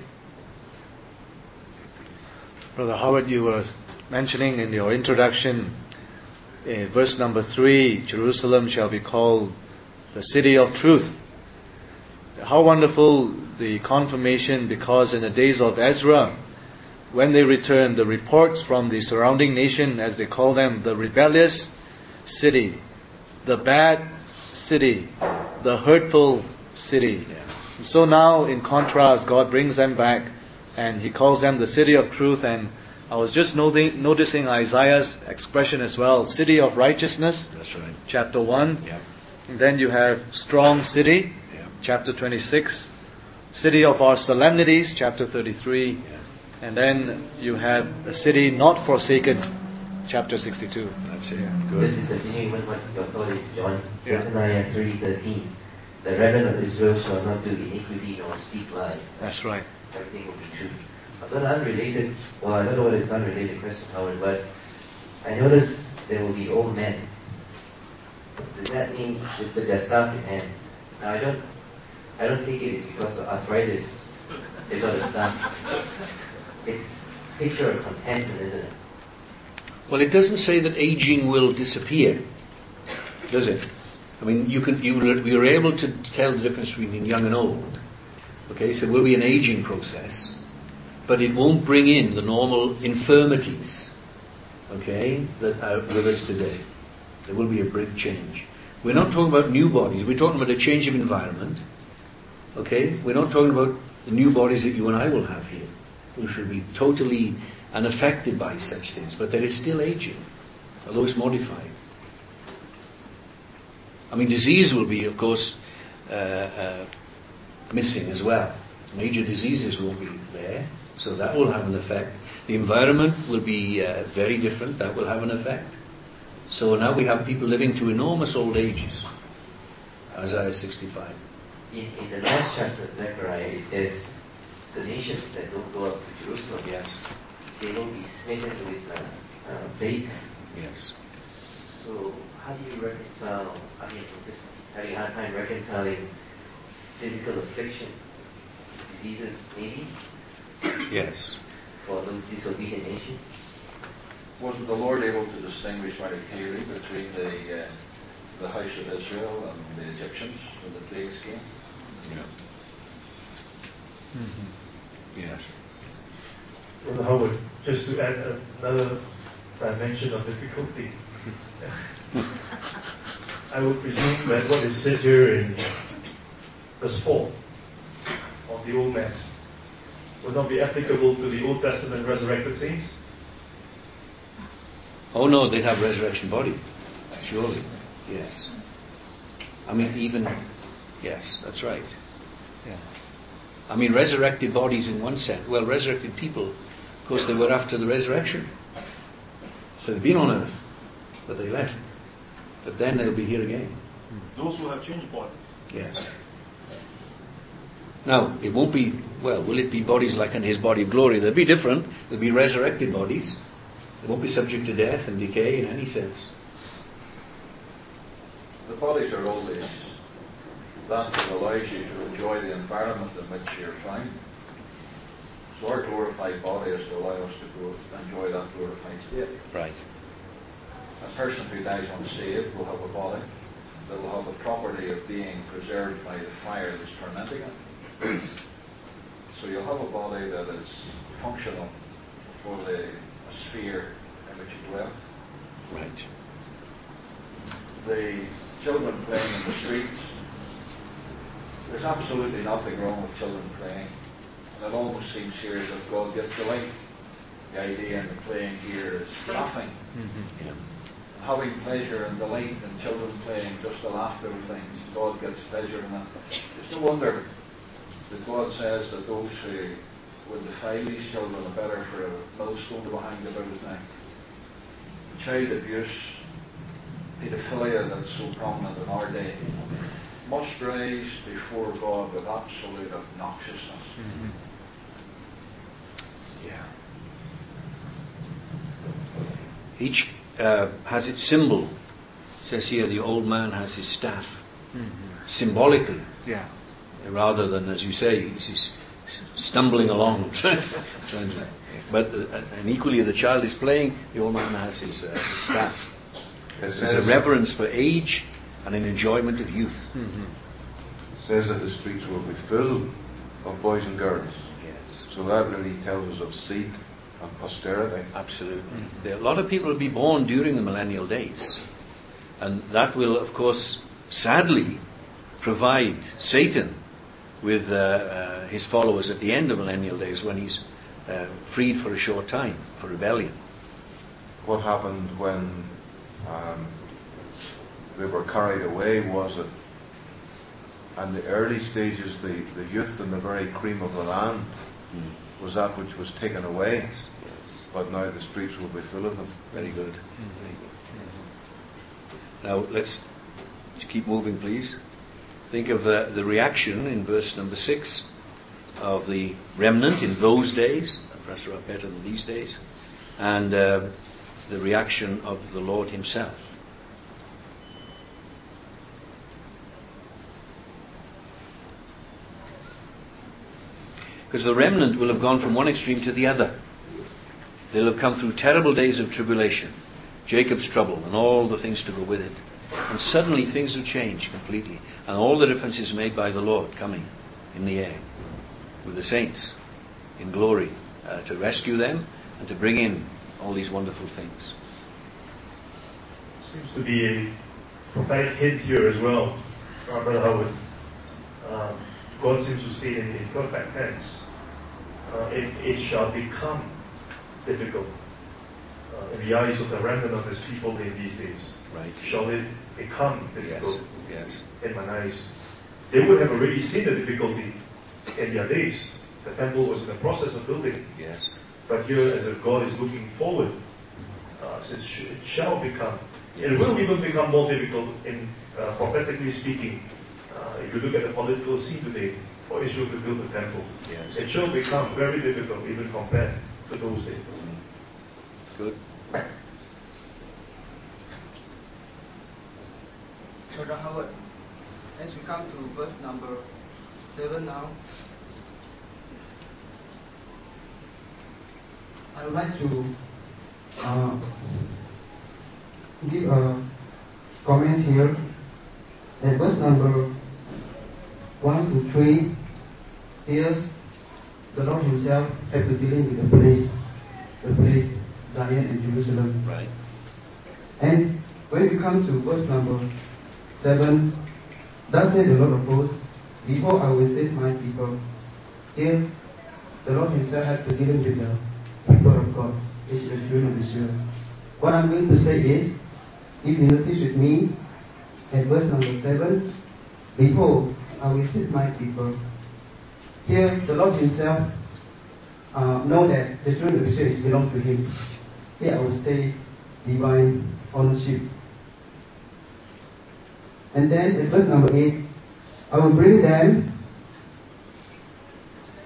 Brother Howard, you were mentioning in your introduction, verse number 3, Jerusalem shall be called the city of truth. How wonderful the confirmation, because in the days of Ezra, when they returned, the reports from the surrounding nation, as they call them, the rebellious city, the bad city, the hurtful city. So now, in contrast, God brings them back and He calls them the city of truth. And I was just noticing Isaiah's expression as well, city of righteousness. That's right. Chapter 1. Yeah. And then you have strong city, chapter 26. City of our solemnities, chapter 33. Yeah. And then you have a city not forsaken, chapter 62. That's it. Good. This is continuing with what your thought is, John. Yeah. Zephaniah 3:13. The remnant of Israel shall not do iniquity nor speak lies. That's right. Everything will be true. I've got an unrelated, well, I don't know whether it's an unrelated question, Howard, but I notice there will be old men. Does that mean with their staff in hand? Now I don't think it is because of arthritis they've got a staff. It's a picture of contentment, isn't it? Well, it doesn't say that aging will disappear, does it? I mean, we are able to tell the difference between young and old. Okay, so there will be an aging process, but it won't bring in the normal infirmities, okay, that are with us today. There will be a great change. We're not talking about new bodies. We're talking about a change of environment. Okay, we're not talking about the new bodies that you and I will have here, which will be totally unaffected by such things. But there is still aging, although it's modified. I mean, disease will be, of course, missing as well. Major diseases won't be there, so that will have an effect. The environment will be very different. That will have an effect. So now we have people living to enormous old ages. Isaiah 65. In the last chapter of Zechariah, it says, the nations that don't go up to Jerusalem, Yes. they will be smitten with plagues. Yes. So how do you reconcile, I mean, I'm just having a hard time reconciling physical affliction, diseases maybe, Yes. for those disobedient nations? Wasn't the Lord able to distinguish very clearly between the house of Israel and the Egyptians when the plagues came? Yeah. Mm-hmm. Yes. Brother Howard, just to add another dimension of difficulty, I would presume that what is said here in verse 4 of the old man would not be applicable to the Old Testament resurrected saints. Oh no, they'd have resurrection body. Surely. Yes. I mean, yes, that's right. Yeah. I mean, resurrected bodies in one sense. Well, resurrected people, of course, they were after the resurrection. So they've been on earth, but they left. But then they'll be here again. Those who have changed body. Yes. Now, it won't be, well, will it be bodies like in his body of glory? They'll be different. They'll be resurrected bodies. They won't be subject to death and decay in any sense. The bodies are always that allows you to enjoy the environment in which you're found. So our glorified body is to allow us to enjoy that glorified state. Right. A person who dies unsaved will have a body that will have the property of being preserved by the fire that's tormenting it. So you'll have a body that is functional for the sphere in which you dwell. Right. The children playing in the streets, there's absolutely nothing wrong with children playing. And it almost seems here as if God gets delight. The idea in the playing here is laughing. Mm-hmm. Yeah. Having pleasure and delight in children playing, just the laughter of things. God gets pleasure in that. It's no wonder that God says that those who would defile these children are better for a millstone to be hanged about his neck. Child abuse, paedophilia that's so prominent in our day, must rise before God with absolute obnoxiousness. Mm-hmm. Yeah. Each has its symbol. It says here the old man has his staff. Mm-hmm. Symbolically. Yeah. Rather than, as you say, he's stumbling along. And equally the child is playing, the old man has his staff. There's a reverence for age and an enjoyment of youth. Mm-hmm. It says that the streets will be full of boys and girls. Yes. So that really tells us of seed and posterity. Absolutely. Mm-hmm. A lot of people will be born during the millennial days. And that will, of course, sadly provide Satan with his followers at the end of millennial days when he's freed for a short time for rebellion. What happened when they were carried away was it, in the early stages, the youth and the very cream of the land was that which was taken away. Yes. But now the streets will be full of them. Very good. Mm-hmm. Very good. Mm-hmm. Now let's keep moving, please. Think of the reaction in verse number 6 of the remnant in those days, perhaps a lot better than these days, and the reaction of the Lord himself. Because the remnant will have gone from one extreme to the other. They'll have come through terrible days of tribulation, Jacob's trouble, and all the things to go with it. And suddenly things will change completely. And all the difference is made by the Lord coming in the air with the saints in glory to rescue them and to bring in all these wonderful things. Seems to be a prophetic hint here as well, Brother Howard. God seems to say in perfect tense, it shall become difficult in the eyes of the remnant of his people in these days. Right. Shall it become difficult Yes. in my eyes? They would have already seen the difficulty in their days. The temple was in the process of building. Yes. But here, as if God is looking forward, says it shall become. It will even become more difficult in prophetically speaking. If you look at the political scene today, for Israel to build the temple, Yes. it shall become very difficult, even compared to those days. Good. Brother Howard, as we come to verse number 7 now, I would like to give a comment here. At verse number 1 to 3, here the Lord himself had to deal with the place Zion and Jerusalem. Right. And when we come to verse number 7, thus said the Lord of hosts, behold, I will save my people. Here, the Lord himself had to deal with the people of God, which is the children of Israel. What I'm going to say is, if you notice with me, at verse number 7, behold, I will save my people. Here, the Lord himself know that the children of Israel belong to him. Here I will say divine ownership. And then at verse number 8, I will bring them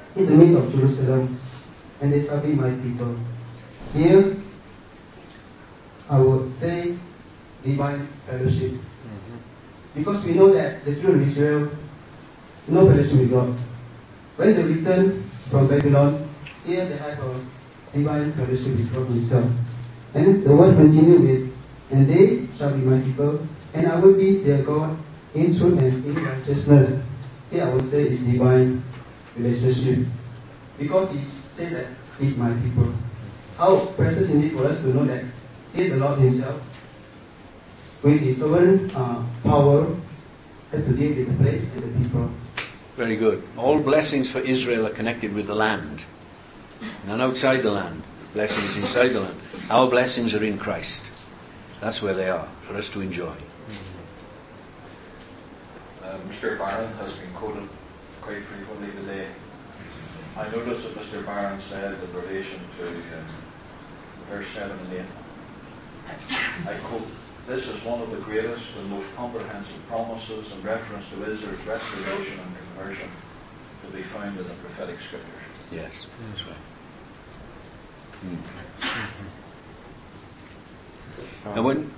in the midst of Jerusalem, and they shall be my people. Here, I would say divine fellowship. Because we know that the children of Israel no fellowship with God. When they return from Babylon, here they have a divine fellowship with God Himself. And the word continues with, and they shall be my people, and I will be their God in truth and in righteousness. Here I would say is divine relationship. Because He said that He is my people. How precious indeed for us to know that here the Lord Himself, with His sovereign power, has to deal with the place and the people. Very good. All blessings for Israel are connected with the land. None outside the land. Blessings inside the land. Our blessings are in Christ. That's where they are, for us to enjoy. Mr. Barron has been quoted quite frequently today. I noticed that Mr. Barron said in relation to verse 7 and 8, I quote, "This is one of the greatest and most comprehensive promises in reference to Israel's restoration and conversion to be found in the prophetic scriptures." Yes, that's right. And when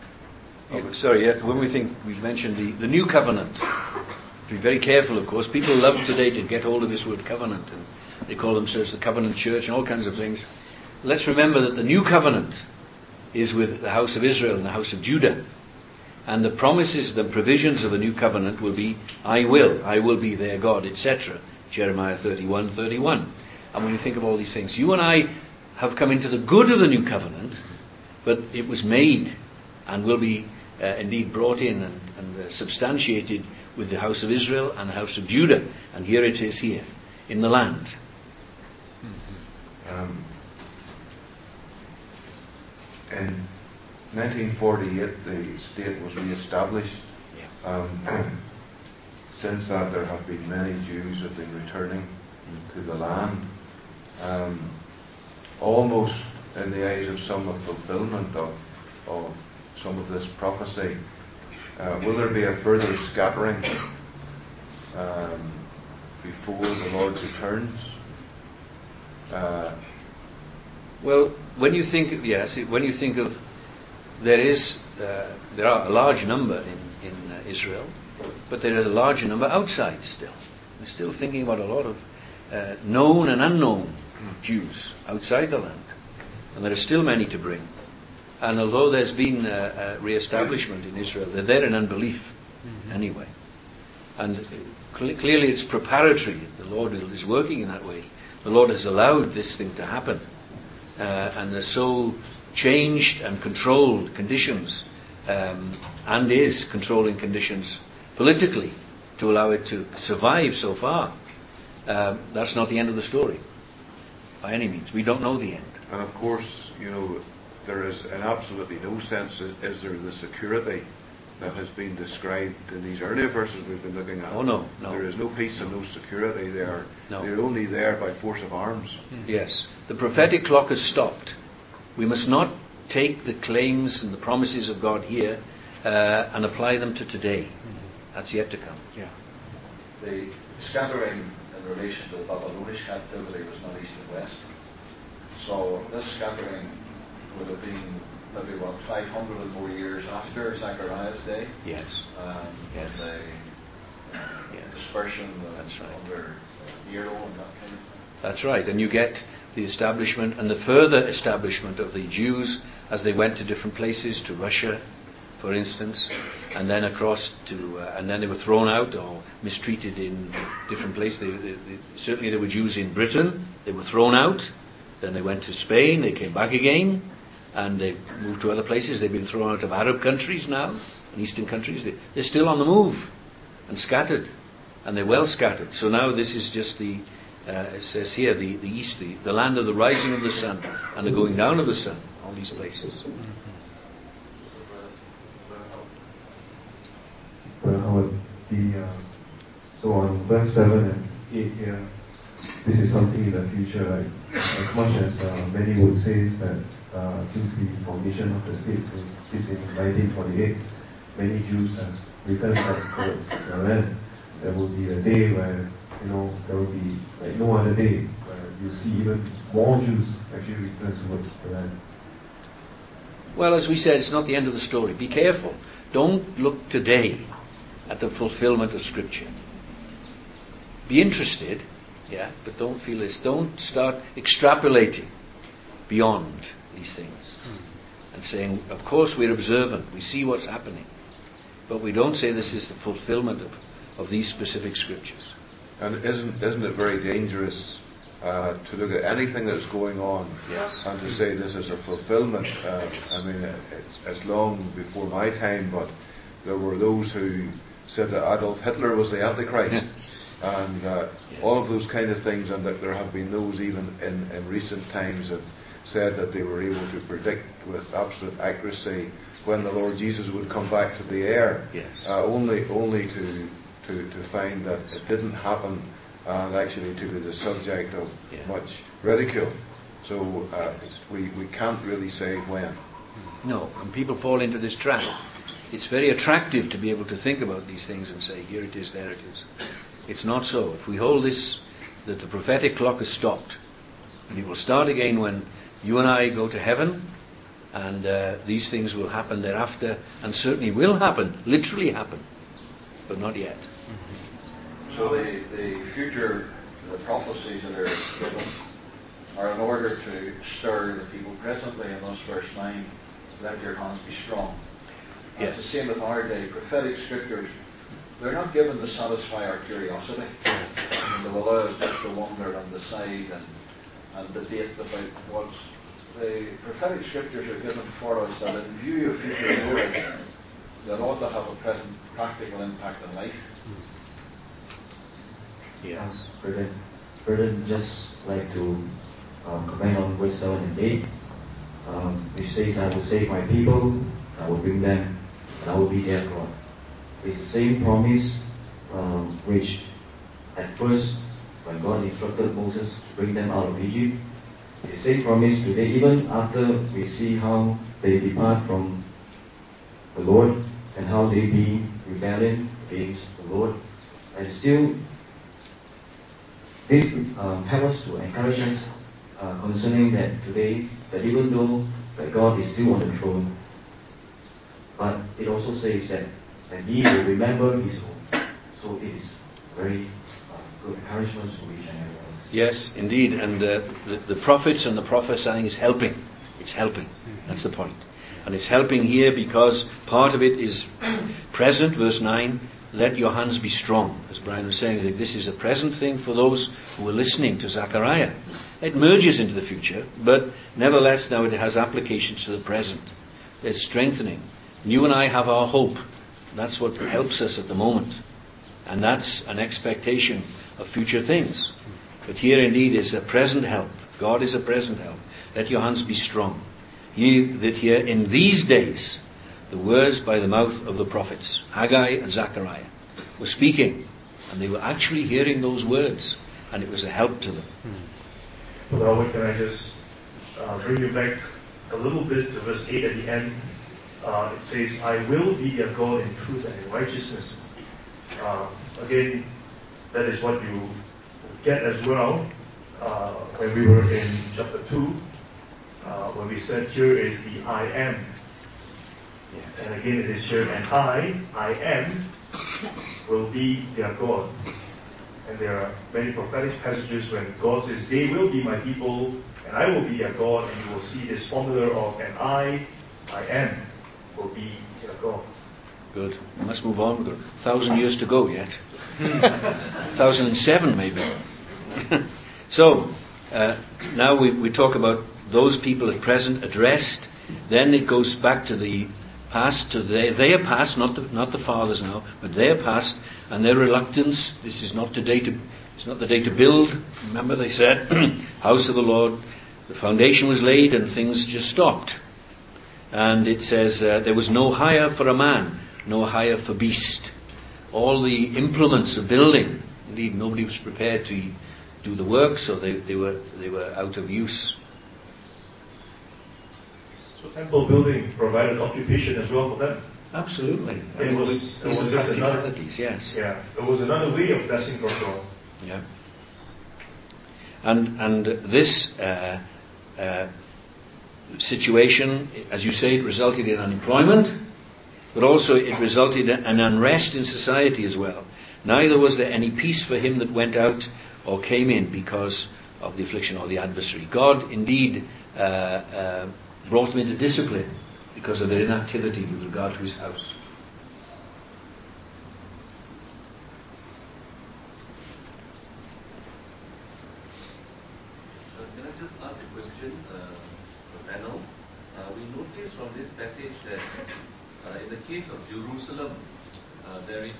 we think, we mentioned the new covenant. Be very careful, of course. People love today to get hold of this word covenant, and they call themselves the covenant church and all kinds of things. Let's remember that the new covenant is with the house of Israel and the house of Judah. And the promises, the provisions of the new covenant will be, I will be their God, etc. Jeremiah 31:31. And when you think of all these things, you and I have come into the good of the new covenant, but it was made and will be indeed brought in and substantiated with the house of Israel and the house of Judah. And here it is here, in the land. In 1948, the state was re-established. Since that, there have been many Jews that have been returning to the land. Almost in the eyes of some, a fulfillment of some of this prophecy. Will there be a further scattering before the Lord returns? Well, when you think of there are a large number in Israel, but there are a larger number outside still. We're still thinking about a lot of known and unknown Jews outside the land, and there are still many to bring. And although there's been a re-establishment in Israel, they're there in unbelief anyway. And clearly it's preparatory. The Lord is working in that way. The Lord has allowed this thing to happen. And there's so changed and controlled conditions, and is controlling conditions politically to allow it to survive so far. That's not the end of the story, by any means. We don't know the end. And of course, there is in absolutely no sense is there the security that has been described in these earlier verses we've been looking at. Oh no. There is no peace and no security there. They're only there by force of arms. Yes. The prophetic clock has stopped. We must not take the claims and the promises of God here and apply them to today. That's yet to come. Yeah. The scattering in relation to the Babylonish captivity was not east and west. So this scattering would have been maybe 500 and more years after Zechariah's day. Yes. Yes. The dispersion under Nero and that kind of thing. That's right. And you get the establishment and the further establishment of the Jews as they went to different places, to Russia, for instance, and then across to, and then they were thrown out or mistreated in different places. Certainly there were Jews in Britain, they were thrown out. Then they went to Spain, they came back again, and they moved to other places. They've been thrown out of Arab countries now, and Eastern countries. They're still on the move and scattered, and they're well scattered. So now this is just it says here, the east, the land of the rising of the sun and the going down of the sun, all these places. So on verse 7 and 8 here, this is something in the future, like, as much as many would say that since the formation of the states is in 1948, many Jews have returned back towards their land. There will be a day where there will be like no other day where you see even more Jews actually return towards the land. Well, as we said, it's not the end of the story. Be careful. Don't look today at the fulfillment of Scripture. Be interested, but don't feel this. Don't start extrapolating beyond these things and saying, of course we're observant, we see what's happening, but we don't say this is the fulfillment of these specific Scriptures. And isn't it very dangerous to look at anything that's going on and to say this is a fulfillment? It's long before my time, but there were those who said that Adolf Hitler was the Antichrist. And all of those kind of things, and that there have been those even in recent times have said that they were able to predict with absolute accuracy when the Lord Jesus would come back to the air, only to find that it didn't happen, and actually to be the subject of much ridicule. So we can't really say when. No, and people fall into this trap. It's very attractive to be able to think about these things and say, here it is, there it is. It's not so. If we hold this, that the prophetic clock has stopped, and it will start again when you and I go to heaven, and these things will happen thereafter, and certainly will happen, literally happen, but not yet. So the future, the prophecies that are given are in order to stir the people presently. In those verse 9, let your hands be strong. It's the same with our day. Prophetic scriptures, they're not given to satisfy our curiosity. They will allow us just to wonder and decide and debate about what the prophetic scriptures are given for us, that in view of future glory, that ought to have a present practical impact on life. Brother, just like to comment on verse 7 and 8, which says, I will save my people, I will bring them, and I will be their God. It's the same promise which at first, when God instructed Moses to bring them out of Egypt, the same promise today, even after we see how they depart from the Lord and how they be rebelling against the Lord, and still this helps us to encourage us concerning that today, that even though that God is still on the throne, but it also says that He will remember His home. So it is very good encouragement to each and every one. Yes, indeed. And the prophets and the prophesying is helping. It's helping. That's the point. And it's helping here because part of it is present, verse 9, let your hands be strong. As Brian was saying, this is a present thing for those who are listening to Zechariah. It merges into the future, but nevertheless now it has applications to the present. There's strengthening. You and I have our hope. That's what helps us at the moment. And that's an expectation of future things. But here indeed is a present help. God is a present help. Let your hands be strong. Ye that hear in these days the words by the mouth of the prophets, Haggai and Zechariah, were speaking. And they were actually hearing those words. And it was a help to them. Well, Robert, can I just bring you back a little bit to verse 8 at the end? It says, I will be your God in truth and in righteousness. Again, that is what you get as well when we were in chapter 2, when we said here is the I am. And again it is here, and I am, will be their God. And there are many prophetic passages when God says, they will be my people, and I will be their God, and you will see this formula of, and I am, will be their God. Good. We must move on. We've got 1,000 years to go yet. 1,007 maybe. So, now we talk about those people at present addressed. Then it goes back to the past, to their past, not the fathers now, but their past and their reluctance. This is not the day to build. Remember they said, house of the Lord, the foundation was laid and things just stopped. And it says there was no hire for a man, no hire for beast. All the implements of building, indeed nobody was prepared to do the work, so they were out of use. So temple building provided occupation as well for them. Absolutely. It was just another, yes. Yeah, it was another way of blessing from God. Yeah. And this situation, as you say, it resulted in unemployment, but also it resulted in an unrest in society as well. Neither was there any peace for him that went out or came in because of the affliction or the adversary. God indeed brought them into discipline because of their inactivity with regard to his house. Can I just ask a question, the panel? We notice from this passage that in the case of Jerusalem, there is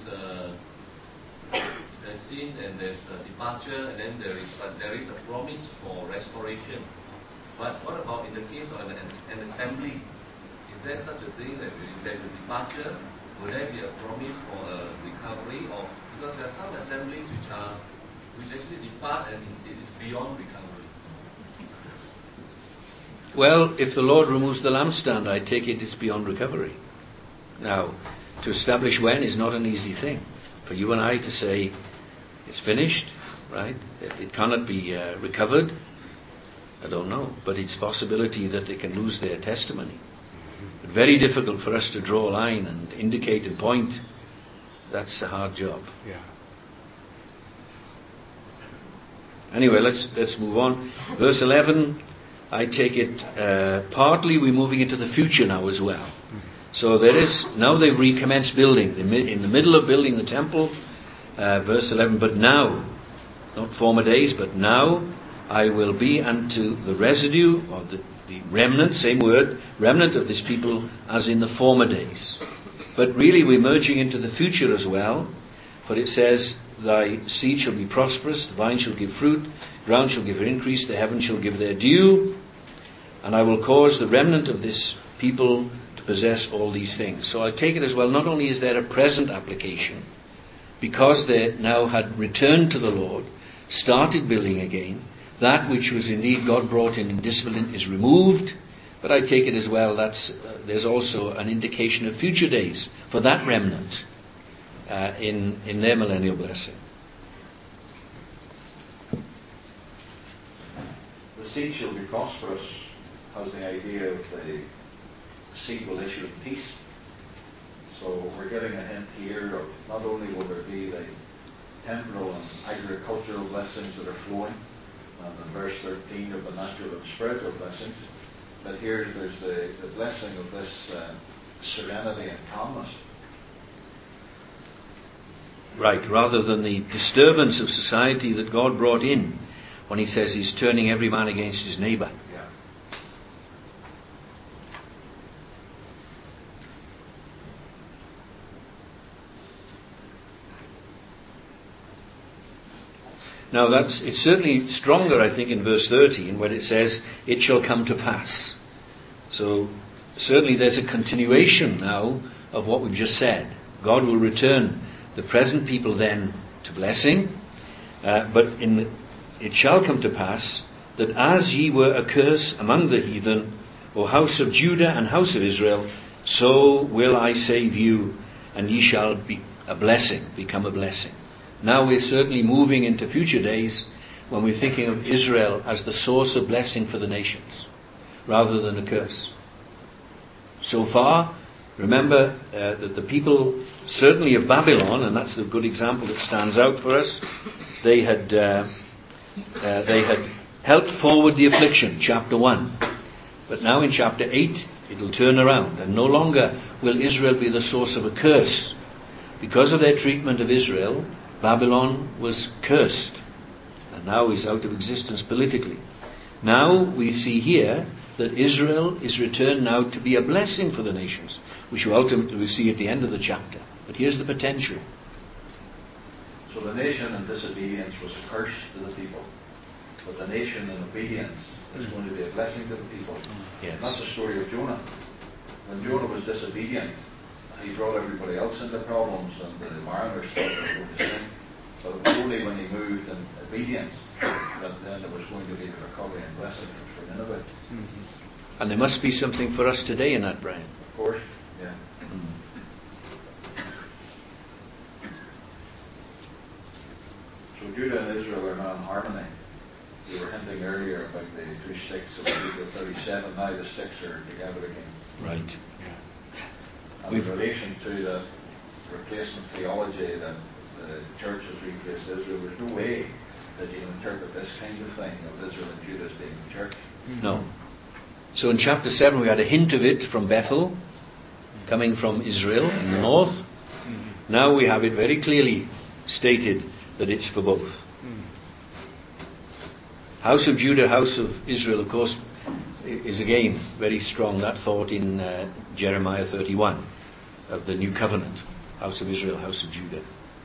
sin and there's a departure, and then there is a promise for restoration. But what about in the case of an assembly? Is there such a thing that if there's a departure, will there be a promise for a recovery? Or because there are some assemblies which actually depart and it is beyond recovery. Well, if the Lord removes the lampstand, I take it it's beyond recovery. Now, to establish when is not an easy thing. For you and I to say it's finished, right? It cannot be recovered. I don't know, but it's possibility that they can lose their testimony. But very difficult for us to draw a line and indicate and point. That's a hard job. Yeah. Anyway, let's move on. Verse 11, I take it partly we're moving into the future now as well. So there is, now they've recommenced building. In the middle of building the temple, verse 11, but now, not former days, but now I will be unto the residue, or the remnant, same word, remnant of this people, as in the former days. But really we're merging into the future as well, for it says, thy seed shall be prosperous, the vine shall give fruit, ground shall give her increase, the heavens shall give their due, and I will cause the remnant of this people to possess all these things. So I take it as well, not only is there a present application, because they now had returned to the Lord, started building again, that which was indeed God brought in discipline is removed, but I take it as well there's also an indication of future days for that remnant in their millennial blessing. The seed shall be prosperous has the idea of the seed will issue in peace. So we're getting a hint here of not only will there be the temporal and agricultural blessings that are flowing, and in verse 13 of the natural and spiritual blessings, but here there's the blessing of this serenity and calmness. Right, rather than the disturbance of society that God brought in when he says he's turning every man against his neighbour. Yeah. Now it's certainly stronger, I think, in verse 13 when it says, it shall come to pass. So certainly there's a continuation now of what we've just said. God will return the present people then to blessing, but it shall come to pass that as ye were a curse among the heathen, O house of Judah and house of Israel, so will I save you, and ye shall be a blessing, become a blessing. Now we're certainly moving into future days when we're thinking of Israel as the source of blessing for the nations, rather than a curse. So far, remember that the people, certainly of Babylon, and that's the good example that stands out for us, they had helped forward the affliction, chapter 1. But now in chapter 8, it'll turn around, and no longer will Israel be the source of a curse. Because of their treatment of Israel, Babylon was cursed, and now is out of existence politically. Now we see here that Israel is returned now to be a blessing for the nations, which we ultimately see at the end of the chapter. But here's the potential. So the nation in disobedience was a curse to the people, but the nation in obedience is going to be a blessing to the people. Yes. That's the story of Jonah. When Jonah was disobedient, he brought everybody else into problems, and the mariners thought they were going to sink. But it was only when he moved in obedience that then there was going to be the recovery and blessing for Nineveh. Mm-hmm. And there must be something for us today in that, Brian. Of course, yeah. So Judah and Israel are now in harmony. You were hinting earlier about the two sticks of Ezekiel 37. Now the sticks are together again. Right. And in relation to the replacement theology that the church has replaced Israel, there's no way that you can interpret this kind of thing of Israel and Judah as being the church. No. So in chapter 7 we had a hint of it from Bethel, coming from Israel in the north. Now we have it very clearly stated that it's for both. House of Judah, house of Israel, of course, is again very strong, that thought in Jeremiah 31 of the new covenant. House of Israel, house of Judah.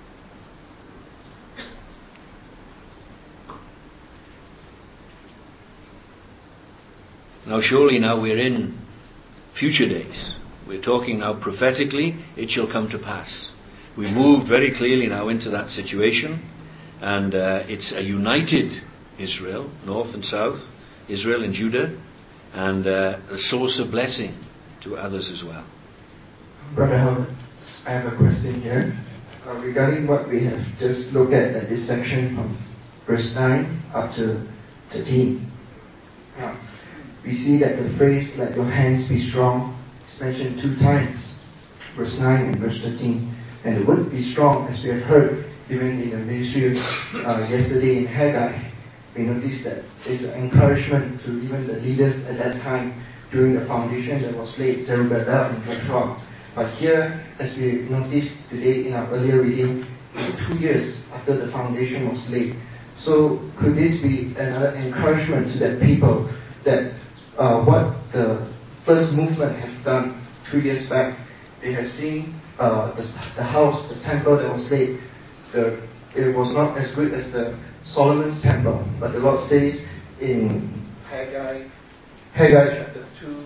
Now surely now we're in future days. We're talking now prophetically, it shall come to pass. We moved very clearly now into that situation, and it's a united Israel, north and south, Israel and Judah, and a source of blessing to others as well. Brother Howard, I have a question here regarding what we have just looked at this section from verse 9 up to 13. We see that the phrase, let your hands be strong, is mentioned 2 times, verse 9 and verse 13. And the word be strong, as we have heard even in the ministry yesterday in Haggai, we noticed that there's an encouragement to even the leaders at that time during the foundation that was laid, Zerubbabel and Joshua. But here, as we noticed today in our earlier reading, it's 2 years after the foundation was laid. So could this be another encouragement to the people that what the first movement have done 2 years back, they have seen the house, the temple that was laid, it was not as good as the Solomon's temple, but the Lord says in Haggai chapter 2,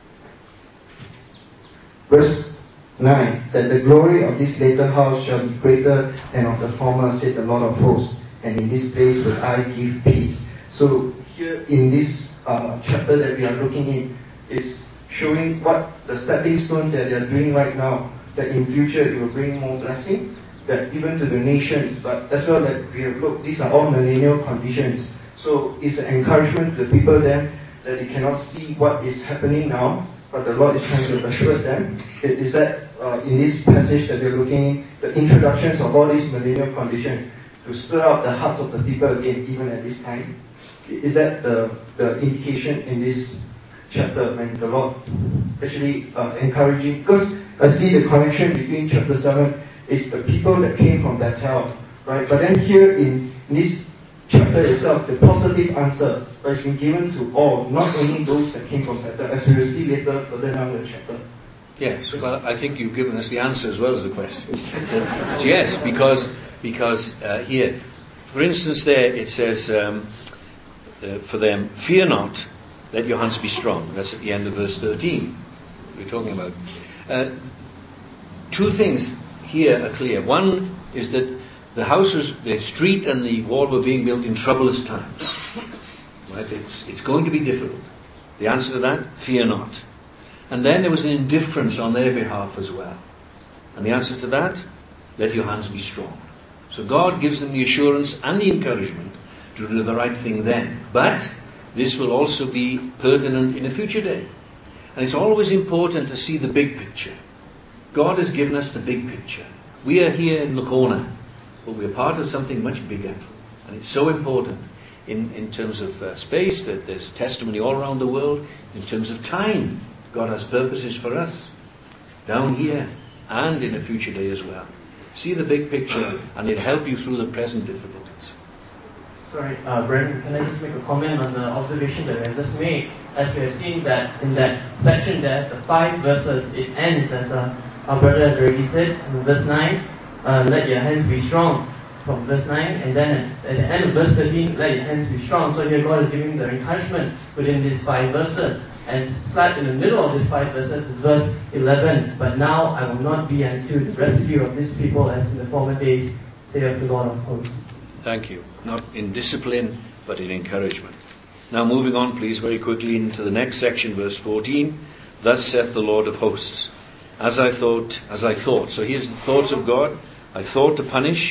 verse 9, that the glory of this later house shall be greater than of the former, said the Lord of hosts, and in this place will I give peace. So here in this chapter that we are looking in is showing what the stepping stone that they are doing right now, that in future it will bring more blessing, that even to the nations, but as well that we have looked, these are all millennial conditions. So it's an encouragement to the people then that they cannot see what is happening now, but the Lord is trying to assure them. Is that in this passage that we're looking in, the introductions of all these millennial conditions to stir up the hearts of the people again, even at this time? Is that the indication in this chapter when the Lord actually encouraging? Because I see the connection between chapter 7 is the people that came from Bethel, right? But then here in this chapter itself, the positive answer has been given to all, not only those that came from Bethel, as we will see later further down the chapter. Yes, well, I think you've given us the answer as well as the question. Yes, because here, for instance, there it says for them, fear not, let your hands be strong. That's at the end of verse 13. We're talking about 2 things here are clear. One is that the houses, the street and the wall were being built in troublous times. Right? It's going to be difficult. The answer to that, fear not. And then there was an indifference on their behalf as well. And the answer to that, let your hands be strong. So God gives them the assurance and the encouragement to do the right thing then. But this will also be pertinent in a future day. And it's always important to see the big picture. God has given us the big picture. We are here in the corner, but we're part of something much bigger. And it's so important in terms of space, that there's testimony all around the world. In terms of time, God has purposes for us down here and in a future day as well. See the big picture and it'll help you through the present difficulties. Sorry, Brendan, can I just make a comment on the observation that we have just made? As we have seen that in that section there, the 5 verses, it ends as our brother has already said, in verse 9, let your hands be strong, from verse 9, and then at the end of verse 13, let your hands be strong. So here God is giving the encouragement within these 5 verses. And slide in the middle of these 5 verses is verse 11, but now I will not be unto the residue of this people as in the former days, saith the Lord of hosts. Thank you. Not in discipline, but in encouragement. Now moving on, please, very quickly into the next section, verse 14. Thus saith the Lord of hosts, as I thought. So here's the thoughts of God. I thought to punish,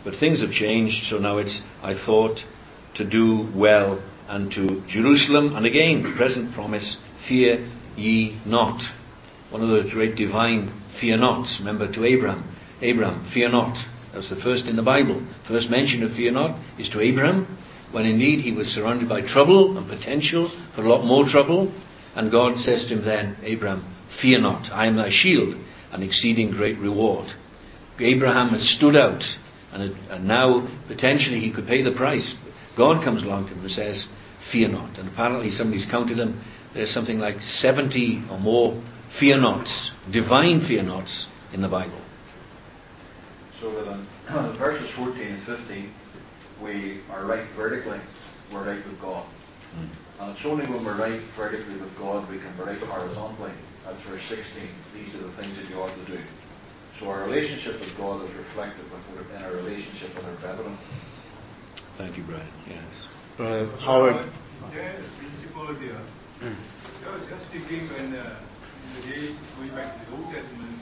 But things have changed, so now it's, I thought, to do well unto Jerusalem. And again, the present promise, fear ye not. One of the great divine fear nots. Remember to Abraham, fear not. That's the first in the Bible. First mention of fear not is to Abraham, when indeed he was surrounded by trouble and potential for a lot more trouble. And God says to him then, Abraham, fear not, I am thy shield, an exceeding great reward. Abraham has stood out, and now potentially he could pay the price. God comes along to him and says, fear not. And apparently somebody's counted them. There's something like 70 or more fear nots, divine fear nots in the Bible. So in verses 14 and 15, we are right vertically, we're right with God. And it's only when we're right vertically with God we can be right horizontally. That's verse 16. These are the things that you ought to do. So our relationship with God is reflected in our relationship with our brethren. Thank you, Brian. Yes. Howard. There is a principle there. Just thinking when in the days going back to the Old Testament,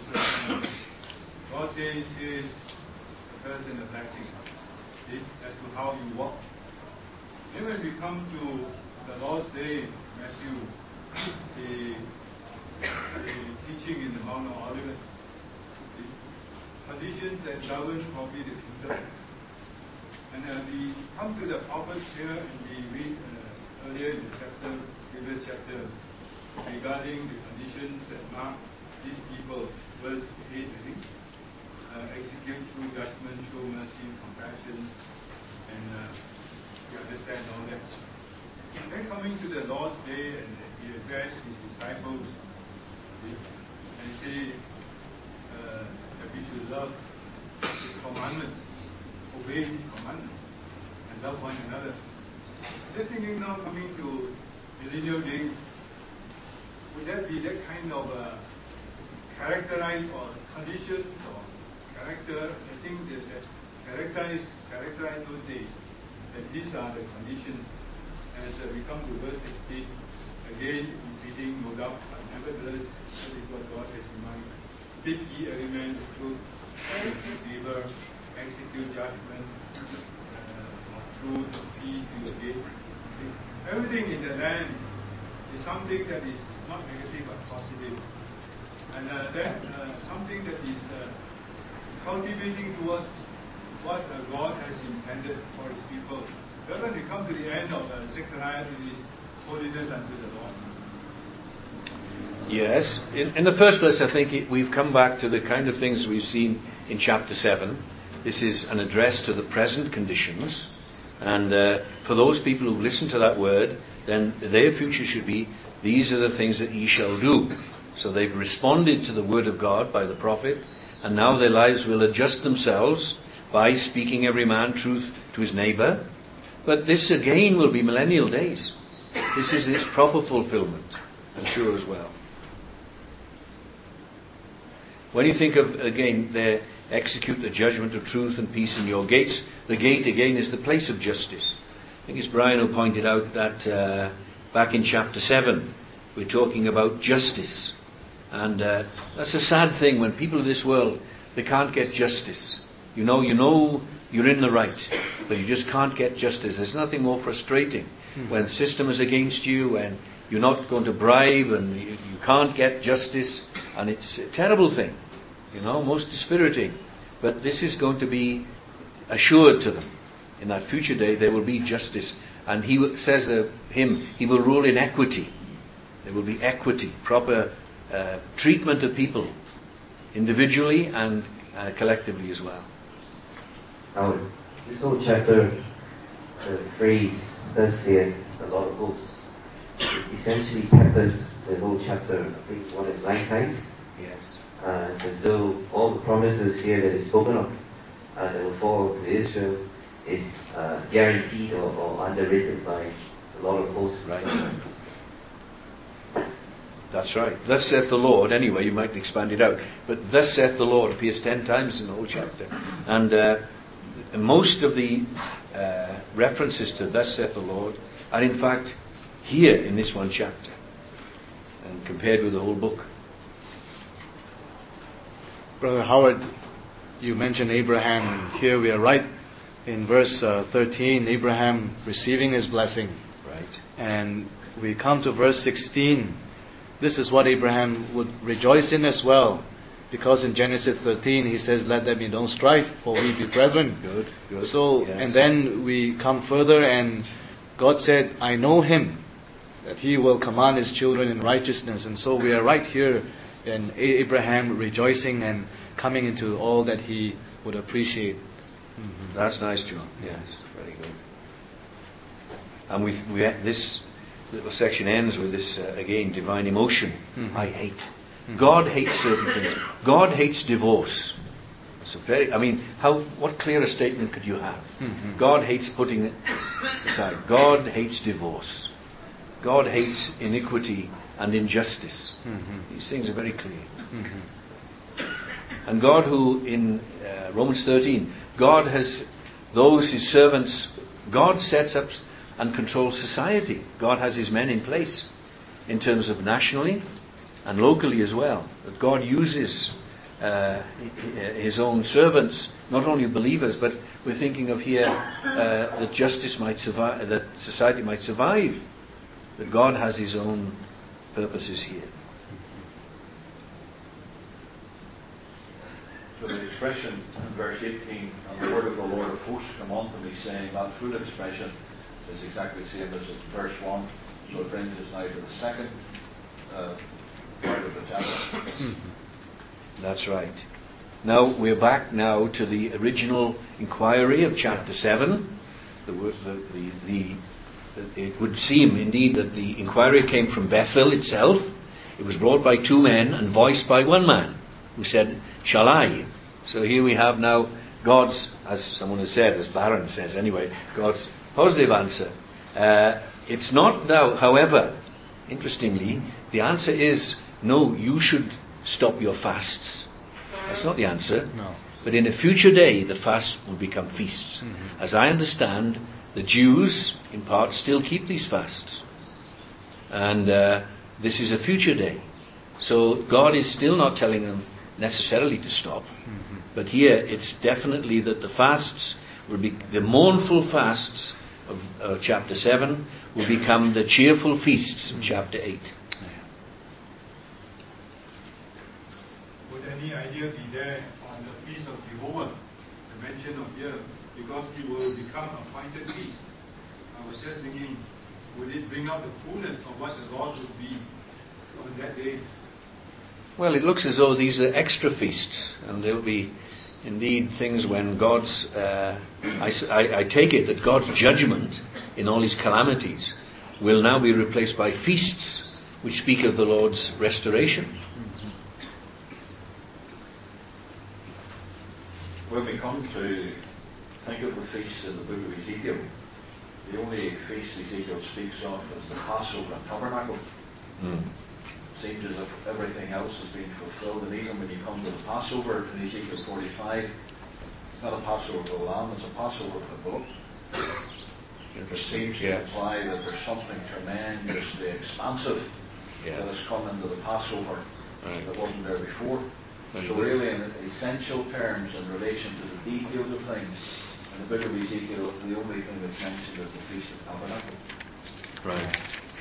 God says here is the curse and the blessing. As to how you walk. Then when we come to the Lord's Day, Matthew, the teaching in the Mount of Olives, the conditions that govern probably the kingdom. And we come to the prophets here and we read earlier in the previous chapter, regarding the conditions that mark these people, verse 8, I think. Execute true judgment, show mercy, compassion, and we understand all that. And then coming to the Lord's Day, and he addressed his disciples and say that we should love his commandments, obey his commandments, and love one another. Just thinking now, coming to millennial days, would that be that kind of characterized or conditioned or character? I think that characterize those days, that these are the conditions. As we come to verse 16, again repeating, no doubt, but nevertheless, that is what God has in mind. Speak ye every man the truth, deliver, execute judgment, of truth, of peace to your gate. Everything in the land is something that is not negative but positive. And then something that is cultivating towards what God has intended for his people. Then when we come to the end of Zechariah, it is holiness unto the Lord. Yes. In the first place, I think we've come back to the kind of things we've seen in chapter 7. This is an address to the present conditions. And for those people who listen to that word, then their future should be, these are the things that ye shall do. So they've responded to the word of God by the prophet, and now their lives will adjust themselves by speaking every man truth to his neighbour. But this again will be millennial days. This is its proper fulfillment, I'm sure as well. When you think of, again, they execute the judgment of truth and peace in your gates, the gate again is the place of justice. I think it's Brian who pointed out that back in chapter 7, we're talking about justice. And that's a sad thing when people of this world, they can't get justice. You know you're in the right, but you just can't get justice. There's nothing more frustrating when the system is against you and you're not going to bribe and you can't get justice, and it's a terrible thing, most dispiriting. But this is going to be assured to them. In that future day there will be justice, and he says of him, he will rule in equity. There will be equity, proper treatment of people, individually and collectively as well. Now, this whole chapter, the phrase, thus saith the Lord of hosts, it essentially peppers the whole chapter, I think more than 9 times. Yes. It's as though all the promises here that is spoken of that will fall to Israel is guaranteed or underwritten by the Lord of hosts. Right. That's right. Thus saith the Lord. Anyway, you might expand it out. But thus saith the Lord appears 10 times in the whole chapter. And most of the references to thus saith the Lord are in fact here in this one chapter, and compared with the whole book. Brother Howard, you mentioned Abraham, and here we are right in verse 13, Abraham receiving his blessing. Right. And we come to verse 16. This is what Abraham would rejoice in as well. Because in Genesis 13 he says, let there be no strife, for we be brethren. Good. So, yes. And then we come further and God said, I know him, that he will command his children in righteousness. And so we are right here in Abraham rejoicing and coming into all that he would appreciate. Mm-hmm. That's nice, John. Yes, very good. And this little section ends with this, again, divine emotion. Mm-hmm. I hate. Mm-hmm. God hates certain things. God hates divorce. It's what clearer statement could you have? Mm-hmm. God hates putting it aside. God hates divorce. God hates iniquity and injustice. Mm-hmm. These things are very clear. Mm-hmm. And God, who in Romans 13, God has those, his servants, God sets up and controls society. God has his men in place in terms of nationally and locally as well. That God uses his own servants, not only believers, but we're thinking of here that justice might survive, that society might survive. That God has his own purposes here. So the expression in verse 18, and the word of the Lord of hosts come unto me, saying, that full expression is exactly the same as verse 1. So it brings us now to the second part of the chapter. That's right. Now we're back now to the original inquiry of chapter 7. It would seem indeed that the inquiry came from Bethel itself. It was brought by two men and voiced by one man who said, shall I? So here we have now God's, as someone has said, as Barron says anyway, God's positive answer. It's not now, however, interestingly, the answer is, no, you should stop your fasts. That's not the answer. No. But in a future day, the fast will become feasts. Mm-hmm. As I understand, the Jews, in part, still keep these fasts. And this is a future day. So God is still not telling them necessarily to stop. Mm-hmm. But here, it's definitely that the fasts will be, the mournful fasts of chapter 7 will become the cheerful feasts of chapter 8. Would any idea be there on the feast of Jehovah, the mention of here, because it will become appointed feast? I was just thinking, would it bring out the fullness of what the Lord would be on that day? Well, it looks as though these are extra feasts, and there will be indeed things when God's, I take it that God's judgment in all his calamities will now be replaced by feasts which speak of the Lord's restoration. Mm-hmm. When we come to think of the feasts in the book of Ezekiel, the only feast Ezekiel speaks of is the Passover and Tabernacle. It seems as if everything else has been fulfilled, and even when you come to the Passover in Ezekiel 45, it's not a Passover for the lamb, it's a Passover for the bullock. It seems to imply that there's something tremendously expansive that has come into the Passover that wasn't there before. So really, in essential terms, in relation to the details of things, in the book of Ezekiel, the only thing that's mentioned is the Feast of Tabernacle. Right.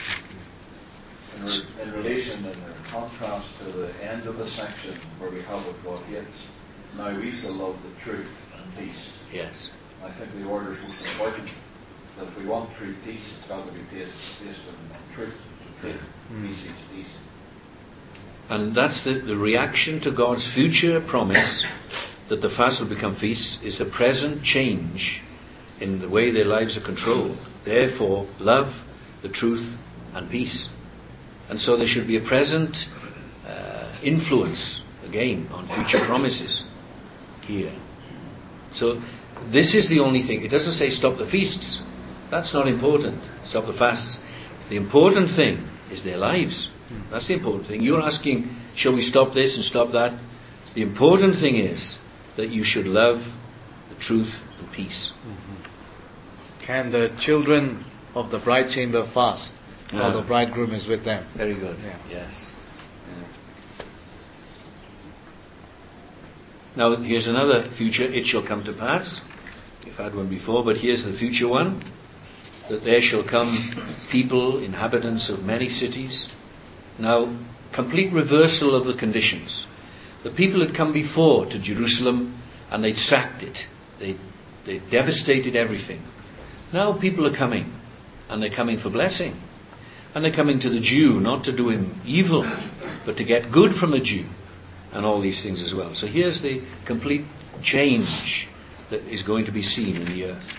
In relation and in contrast to the end of the section where we have what God hates, now we shall love the truth and peace. Yes. I think the order is most important. That if we want true peace, it's got to be based on truth. Peace is peace. And that's the reaction to God's future promise that the fast will become feasts is a present change in the way their lives are controlled. Therefore, love, the truth, and peace. And so there should be a present influence, again, on future promises here. So this is the only thing. It doesn't say stop the feasts. That's not important. Stop the fasts. The important thing is their lives. That's the important thing. You're asking, shall we stop this and stop that? The important thing is that you should love the truth and peace. Mm-hmm. Can the children of the bride chamber fast while the bridegroom is with them? Very good. Yeah. Yes. Now here's another future, it shall come to pass. We've had one before, but here's the future one. That there shall come people, inhabitants of many cities. Now, complete reversal of the conditions. The people had come before to Jerusalem and they'd sacked it. They devastated everything. Now people are coming, and they're coming for blessing. And they're coming to the Jew, not to do him evil, but to get good from the Jew, and all these things as well. So here's the complete change that is going to be seen in the earth.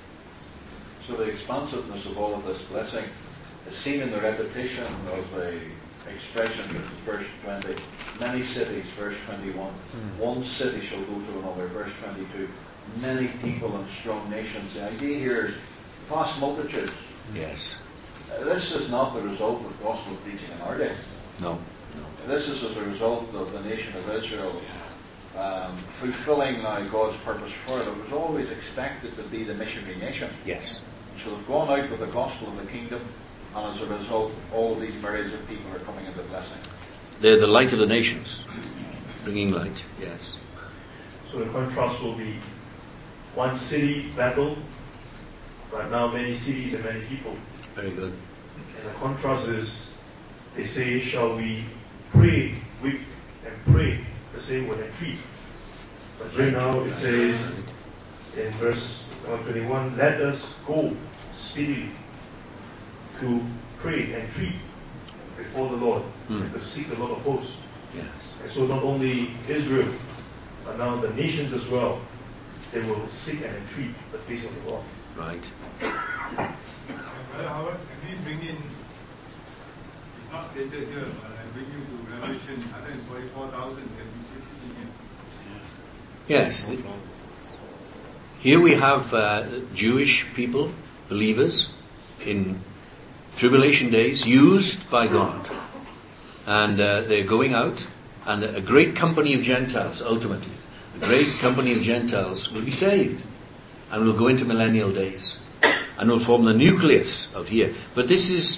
So the expansiveness of all of this blessing is seen in the repetition of the expression in verse 20. Many cities, verse 21. One city shall go to another, verse 22. Many people and strong nations. The idea here is vast multitudes. Yes. This is not the result of gospel preaching in our day. No. This is as a result of the nation of Israel fulfilling now God's purpose for it. It was always expected to be the missionary nation. Yes. So they've gone out with the gospel of the kingdom, and as a result, all these myriads of people are coming into blessing. They're the light of the nations, bringing light. Yes. So the contrast will be one city, Bethel, but now many cities and many people. Very good. And the contrast is, they say, shall we pray, weep and pray, the same word, entreat. But right now it says in verse 21, let us go speedily to pray and entreat before the Lord, and to seek the Lord of hosts. Yes. And so not only Israel, but now the nations as well, they will seek and entreat the face of the Lord. Right. Brother Howard, can we bring in, it's not stated here, but I bring you to Revelation 144,000 can be stated in here. Yes. Here we have Jewish people, believers, in tribulation days, used by God. And they're going out, and a great company of Gentiles, ultimately. A great company of Gentiles will be saved, and will go into millennial days, and will form the nucleus of here. But this is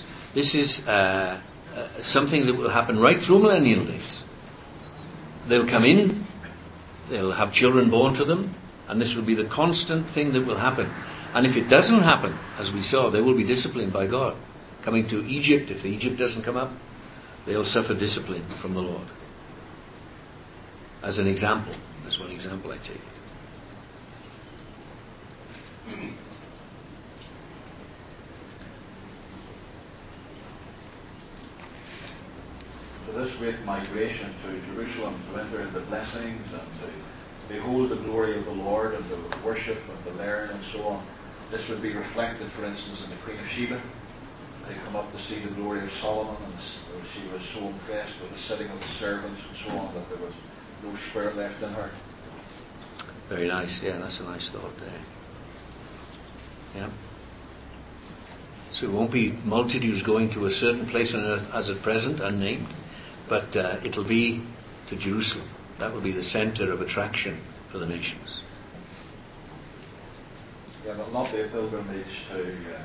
something that will happen right through millennial days. They'll come in, they'll have children born to them, and this will be the constant thing that will happen. And if it doesn't happen, as we saw, they will be disciplined by God. Coming to Egypt, if the Egypt doesn't come up, they'll suffer discipline from the Lord. As an example. As one example, I take it. So this great migration to Jerusalem to enter into blessings and to behold the glory of the Lord and to worship and to learn and so on. This would be reflected, for instance, in the Queen of Sheba. They come up to see the glory of Solomon, and she was so impressed with the sitting of the servants and so on that there was no spirit left in her. Very nice. Yeah, that's a nice thought there. Yeah. So it won't be multitudes going to a certain place on earth as at present, unnamed, but it'll be to Jerusalem. That will be the centre of attraction for the nations. Yeah, but not be a pilgrimage to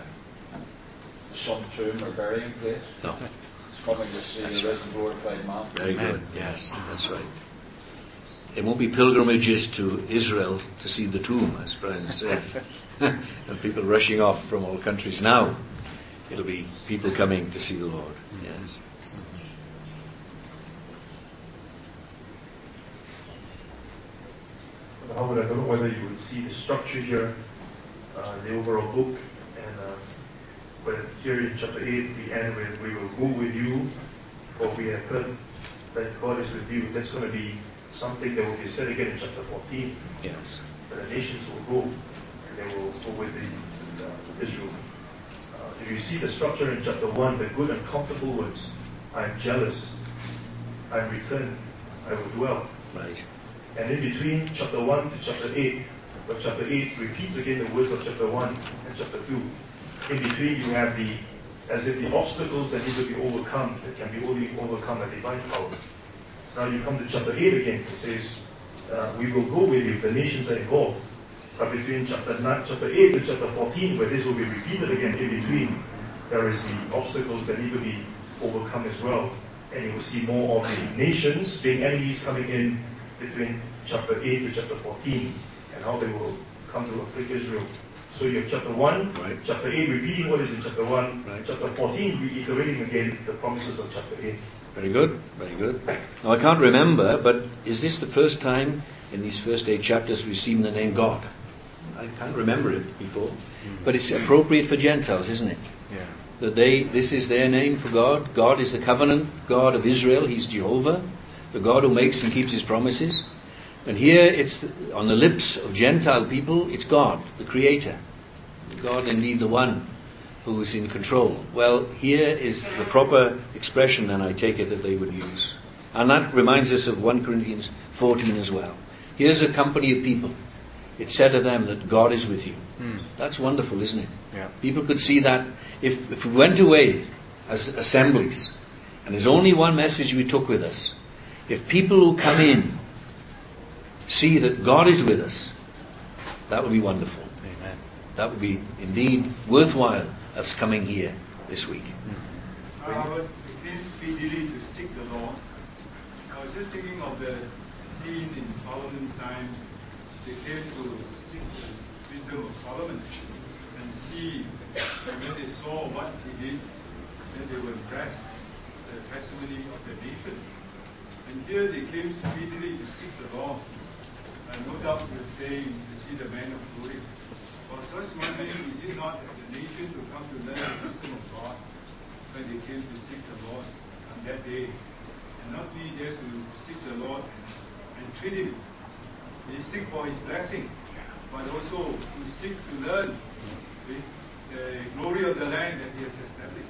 some tomb or burying place. No. It's coming to see the risen glorified man. Very good. Yes, that's right. It won't be pilgrimages to Israel to see the tomb, as Brian says, and people rushing off from all countries now. It'll be people coming to see the Lord. Yes. Howard, I don't know whether you would see the structure here, the overall book, and but here in chapter 8, the end where we will go with you, for we have heard that God is with you. That's going to be something that will be said again in chapter 14. Yes. That the nations will go, and they will go with Israel. If you see the structure in chapter 1, the good and comfortable words, I am jealous, I am returned, I will dwell. Right. And in between chapter 1 to chapter 8, but chapter 8 repeats again the words of chapter 1 and chapter 2. In between you have as if the obstacles that need to be overcome, that can be only overcome by divine power. Now you come to chapter 8 again, it says, we will go with you, the nations are involved. But between chapter 8 to chapter 14, where this will be repeated again, in between, there is the obstacles that need to be overcome as well. And you will see more of the nations being enemies coming in between chapter 8 to chapter 14 and how they will come to afflict Israel. So you have chapter 1, right. Chapter 8 repeating what is in chapter 1, right. Chapter 14 reiterating again the promises of chapter 8. Very good, very good. Now I can't remember, but is this the first time in these first 8 chapters we've seen the name God? I can't remember it before. But it's appropriate for Gentiles, isn't it? Yeah. That this is their name for God. God is the covenant God of Israel. He's Jehovah, the God who makes and keeps his promises. And here it's on the lips of Gentile people, it's God, the Creator. God indeed the one who is in control. Well, here is the proper expression, and I take it, that they would use. And that reminds us of 1 Corinthians 14 as well. Here's a company of people. It said of them that God is with you. That's wonderful, isn't it? Yeah. People could see that if we went away as assemblies, and there's only one message we took with us. If people who come in see that God is with us, that would be wonderful. Amen. That would be indeed worthwhile us coming here this week. Howard, it came speedily to seek the Lord. I was just thinking of the scene in Solomon's time. They came to seek the wisdom of Solomon and see, and when they saw what he did, then they were impressed, the testimony of the nation. And here they came speedily to seek the Lord. And no doubt you're saying to see the man of glory. But first wondering, is it not the nation to come to learn the wisdom of God when they came to seek the Lord on that day? And not be just to seek the Lord and treat him. They seek for his blessing, but also to seek to learn the glory of the land that he has established.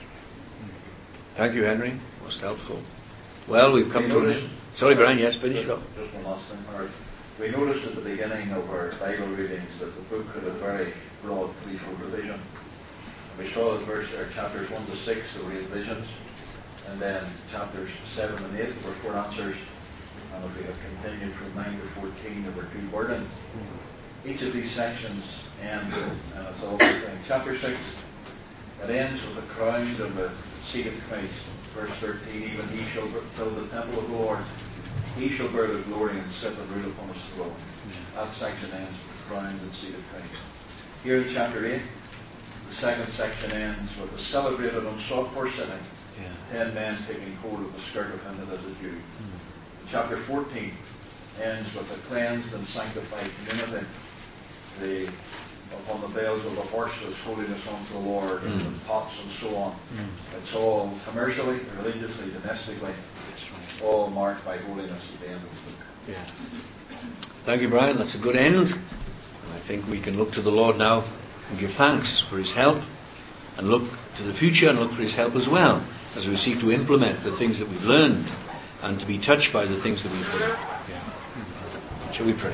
Thank you, Henry. Most helpful. Well, we've come to an end. Sorry, Brian, yes, finish it up. Just one last thing, Howard. We noticed at the beginning of our Bible readings that the book had a very broad threefold division. We saw that chapters 1 to 6 there were 8 visions, and then chapters 7 and 8 were 4 answers, and if we have continued from 9 to 14 there were 2 burdens. Each of these sections end, and it's all the same. Chapter 6, it ends with the crown and the seat of Christ. Verse 13, even he shall fill the temple of the Lord. He shall bear the glory and sit and rule upon his throne. That section ends with the crown and seat of Christ. Here in chapter 8, the second section ends with the celebrated unsought for sitting. 10 men taking hold of the skirt of him that is a Jew. Chapter 14 ends with the cleansed and sanctified community. Upon the bells of the horses, holiness unto the Lord, and the pots and so on. It's all commercially, religiously, domestically, all marked by holiness at the end of the book. Yeah. Thank you, Brian. That's a good end. And I think we can look to the Lord now and give thanks for his help, and look to the future and look for his help as well, as we seek to implement the things that we've learned and to be touched by the things that we've heard. Yeah. Shall we pray?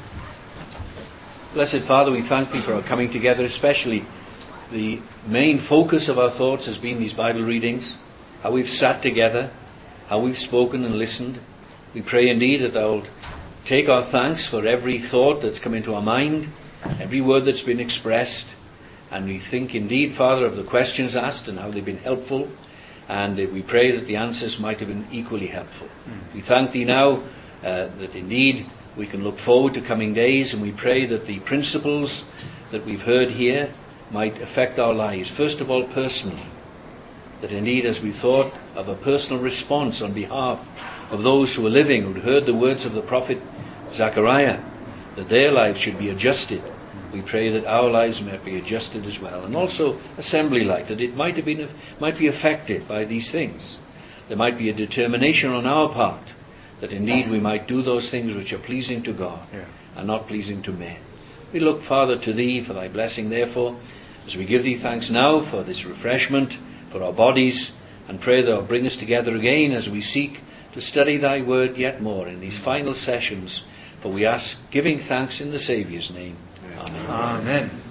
Blessed Father, we thank thee for our coming together, especially the main focus of our thoughts has been these Bible readings, how we've sat together, how we've spoken and listened. We pray indeed that thou wilt take our thanks for every thought that's come into our mind, every word that's been expressed, and we think indeed, Father, of the questions asked and how they've been helpful, and we pray that the answers might have been equally helpful. We thank thee now that indeed we can look forward to coming days, and we pray that the principles that we've heard here might affect our lives. First of all, personally. That indeed, as we thought of a personal response on behalf of those who are living, who heard the words of the prophet Zechariah, that their lives should be adjusted. We pray that our lives might be adjusted as well. And also assembly-like, that it might be affected by these things. There might be a determination on our part that indeed we might do those things which are pleasing to God and not pleasing to men. We look, Father, to thee for thy blessing, therefore, as we give thee thanks now for this refreshment, for our bodies, and pray thou bring us together again as we seek to study thy word yet more in these final sessions. For we ask, giving thanks in the Saviour's name. Amen. Amen.